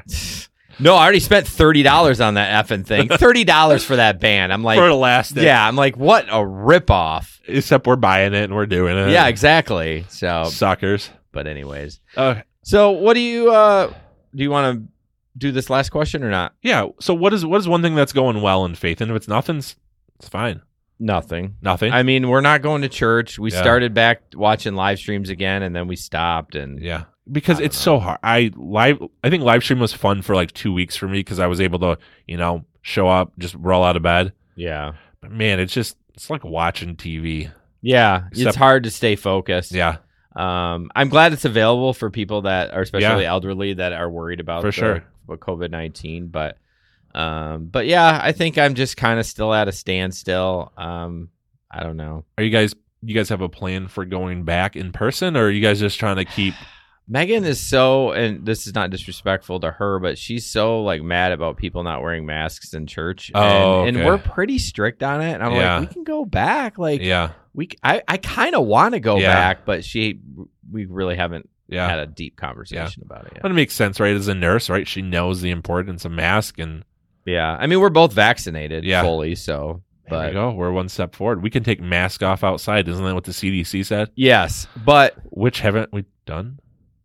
No, I already spent $30 on that effing thing. $30 for that band. I'm like, for elastic. Yeah, I'm like, what a ripoff. Except we're buying it and we're doing it. Yeah, exactly. So suckers. But anyways, okay. So what do you want to do this last question or not? Yeah. So what is one thing that's going well in faith? And if it's nothing, it's fine. Nothing. I mean, we're not going to church. We started back watching live streams again, and then we stopped. And because it's so hard. I think live stream was fun for like 2 weeks for me because I was able to show up, just roll out of bed. Yeah. But man, it's like watching TV. Yeah, it's hard to stay focused. Yeah. I'm glad it's available for people that are especially elderly that are worried about COVID-19, but yeah, I think I'm just kind of still at a standstill. I don't know. Are you guys have a plan for going back in person, or are you guys just trying to keep? Megan is so, and this is not disrespectful to her, but she's so like mad about people not wearing masks in church. And we're pretty strict on it. And I'm like, we can go back. Like, I kind of want to go back, but we really haven't had a deep conversation about it yet. But it makes sense, right? As a nurse, right? She knows the importance of mask and I mean, we're both vaccinated fully, so. But there we go. We're one step forward. We can take mask off outside. Isn't that what the CDC said? Yes, but which haven't we done?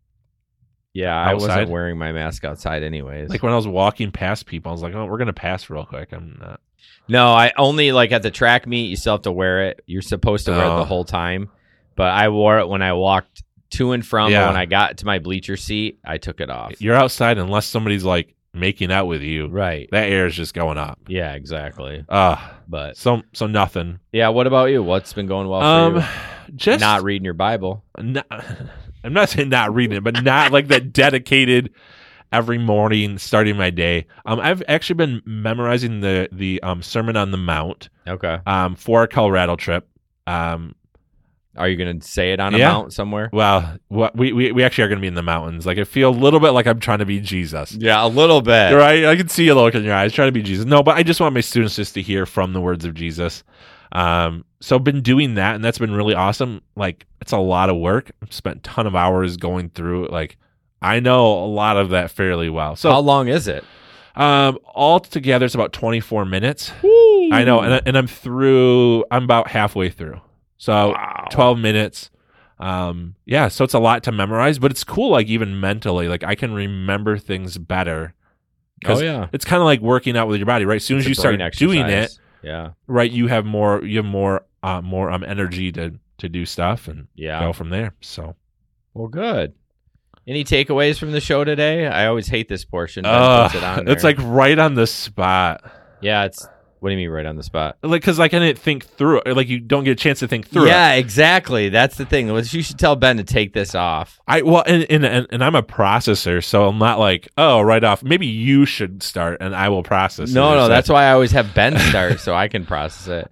Yeah, outside? I wasn't wearing my mask outside anyways. Like when I was walking past people, I was like, oh, we're going to pass real quick. I'm not. No, I only like at the track meet, you still have to wear it. You're supposed to wear it the whole time. But I wore it when I walked to and from. But when I got to my bleacher seat, I took it off. You're outside unless somebody's like making out with you, Right. that air is just going up. Yeah, exactly. But so nothing. Yeah, what about you? What's been going well for you? Just not reading your Bible. I'm not saying not reading it, but not like that dedicated every morning starting my day. I've actually been memorizing the Sermon on the Mount. Okay. For our Colorado trip. Are you going to say it on a mount somewhere? Well, we actually are going to be in the mountains. Like I feel a little bit like I'm trying to be Jesus. Yeah, a little bit. Right? I can see a look in your eyes trying to be Jesus. No, but I just want my students just to hear from the words of Jesus. So I've been doing that, and that's been really awesome. Like it's a lot of work. I've spent a ton of hours going through it. Like I know a lot of that fairly well. So how long is it? All together, it's about 24 minutes. Woo. I know, and I'm about halfway through. So 12 minutes. So it's a lot to memorize, but it's cool. Like even mentally, like I can remember things better. Oh yeah. It's kind of like working out with your body, right? As soon as you start doing it, right, you have more energy to do stuff and go from there. So, well, good. Any takeaways from the show today? I always hate this portion. Puts it on there. It's like right on the spot. Yeah, what do you mean right on the spot? Like, because like I didn't think through it. Like you don't get a chance to think through it. Yeah, exactly. That's the thing. You should tell Ben to take this off. And I'm a processor, so I'm not like, oh, right off. Maybe you should start, and I will process. No, that's why I always have Ben start, so I can process it.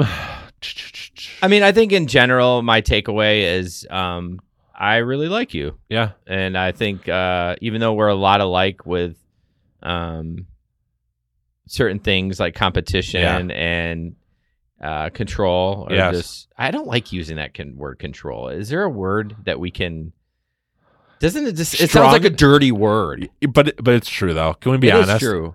I mean, I think in general, my takeaway is, I really like you. Yeah, and I think even though we're a lot alike with, certain things like competition and control, or I don't like using that word control. Is there a word that we can? Doesn't it just? It sounds like a dirty word. But it's true though. Can we be honest? It's true.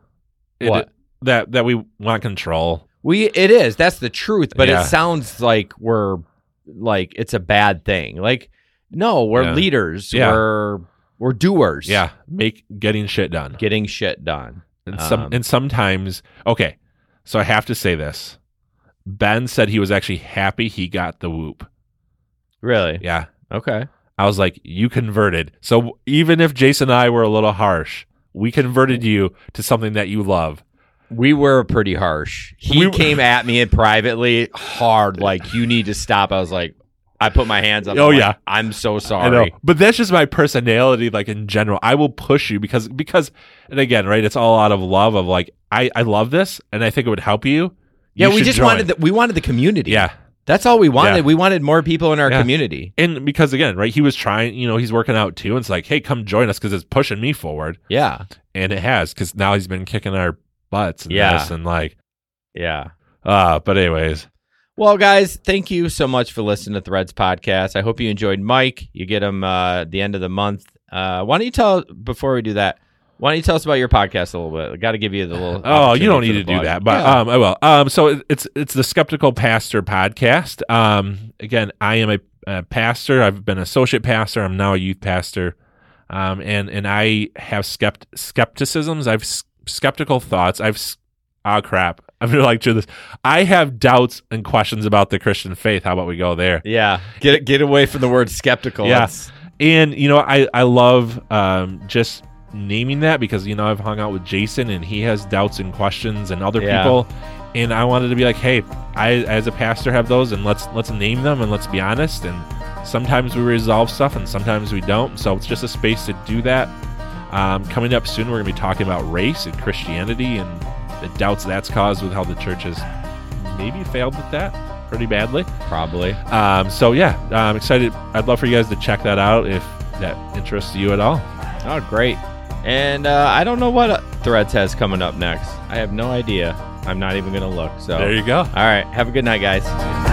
That we want control. It is. That's the truth. But it sounds like it's a bad thing. Like no, we're leaders. Yeah. We're doers. Yeah, getting shit done. Getting shit done. And sometimes, okay, so I have to say this. Ben said he was actually happy he got the whoop. Really? Yeah. Okay. I was like, you converted. So even if Jason and I were a little harsh, we converted you to something that you love. We were pretty harsh. He came at me privately hard, like, you need to stop. I was like, I put my hands up. I'm so sorry. I know. But that's just my personality, like in general. I will push you because and again, right, it's all out of love of like, I love this and I think it would help you. Yeah, we just wanted the community. Yeah. That's all we wanted. Yeah. We wanted more people in our community. And because again, right, he was trying, he's working out too. And it's like, hey, come join us because it's pushing me forward. Yeah. And it has, because now he's been kicking our butts and this and like. Yeah. But anyways. Well, guys, thank you so much for listening to Threads Podcast. I hope you enjoyed Mike. You get him at the end of the month. Why don't you before we do that, why don't you tell us about your podcast a little bit? I got to give you the little. Oh, you don't need to do that, but I will. So it's the Skeptical Pastor Podcast. Again, I am a pastor. I've been associate pastor. I'm now a youth pastor, and I have skepticisms. I've skeptical thoughts. Crap. I'm gonna like do this. I have doubts and questions about the Christian faith. How about we go there? Yeah, get away from the word skeptical. Yeah, and I love just naming that because I've hung out with Jason and he has doubts and questions and other people, and I wanted to be like, hey, I as a pastor have those, and let's name them and let's be honest. And sometimes we resolve stuff and sometimes we don't. So it's just a space to do that. Coming up soon, we're gonna be talking about race and Christianity and the doubts that's caused with how the church has maybe failed with that pretty badly. Probably. I'm excited. I'd love for you guys to check that out if that interests you at all. Oh, great. And I don't know what Threads has coming up next. I have no idea. I'm not even going to look. So there you go. All right. Have a good night, guys.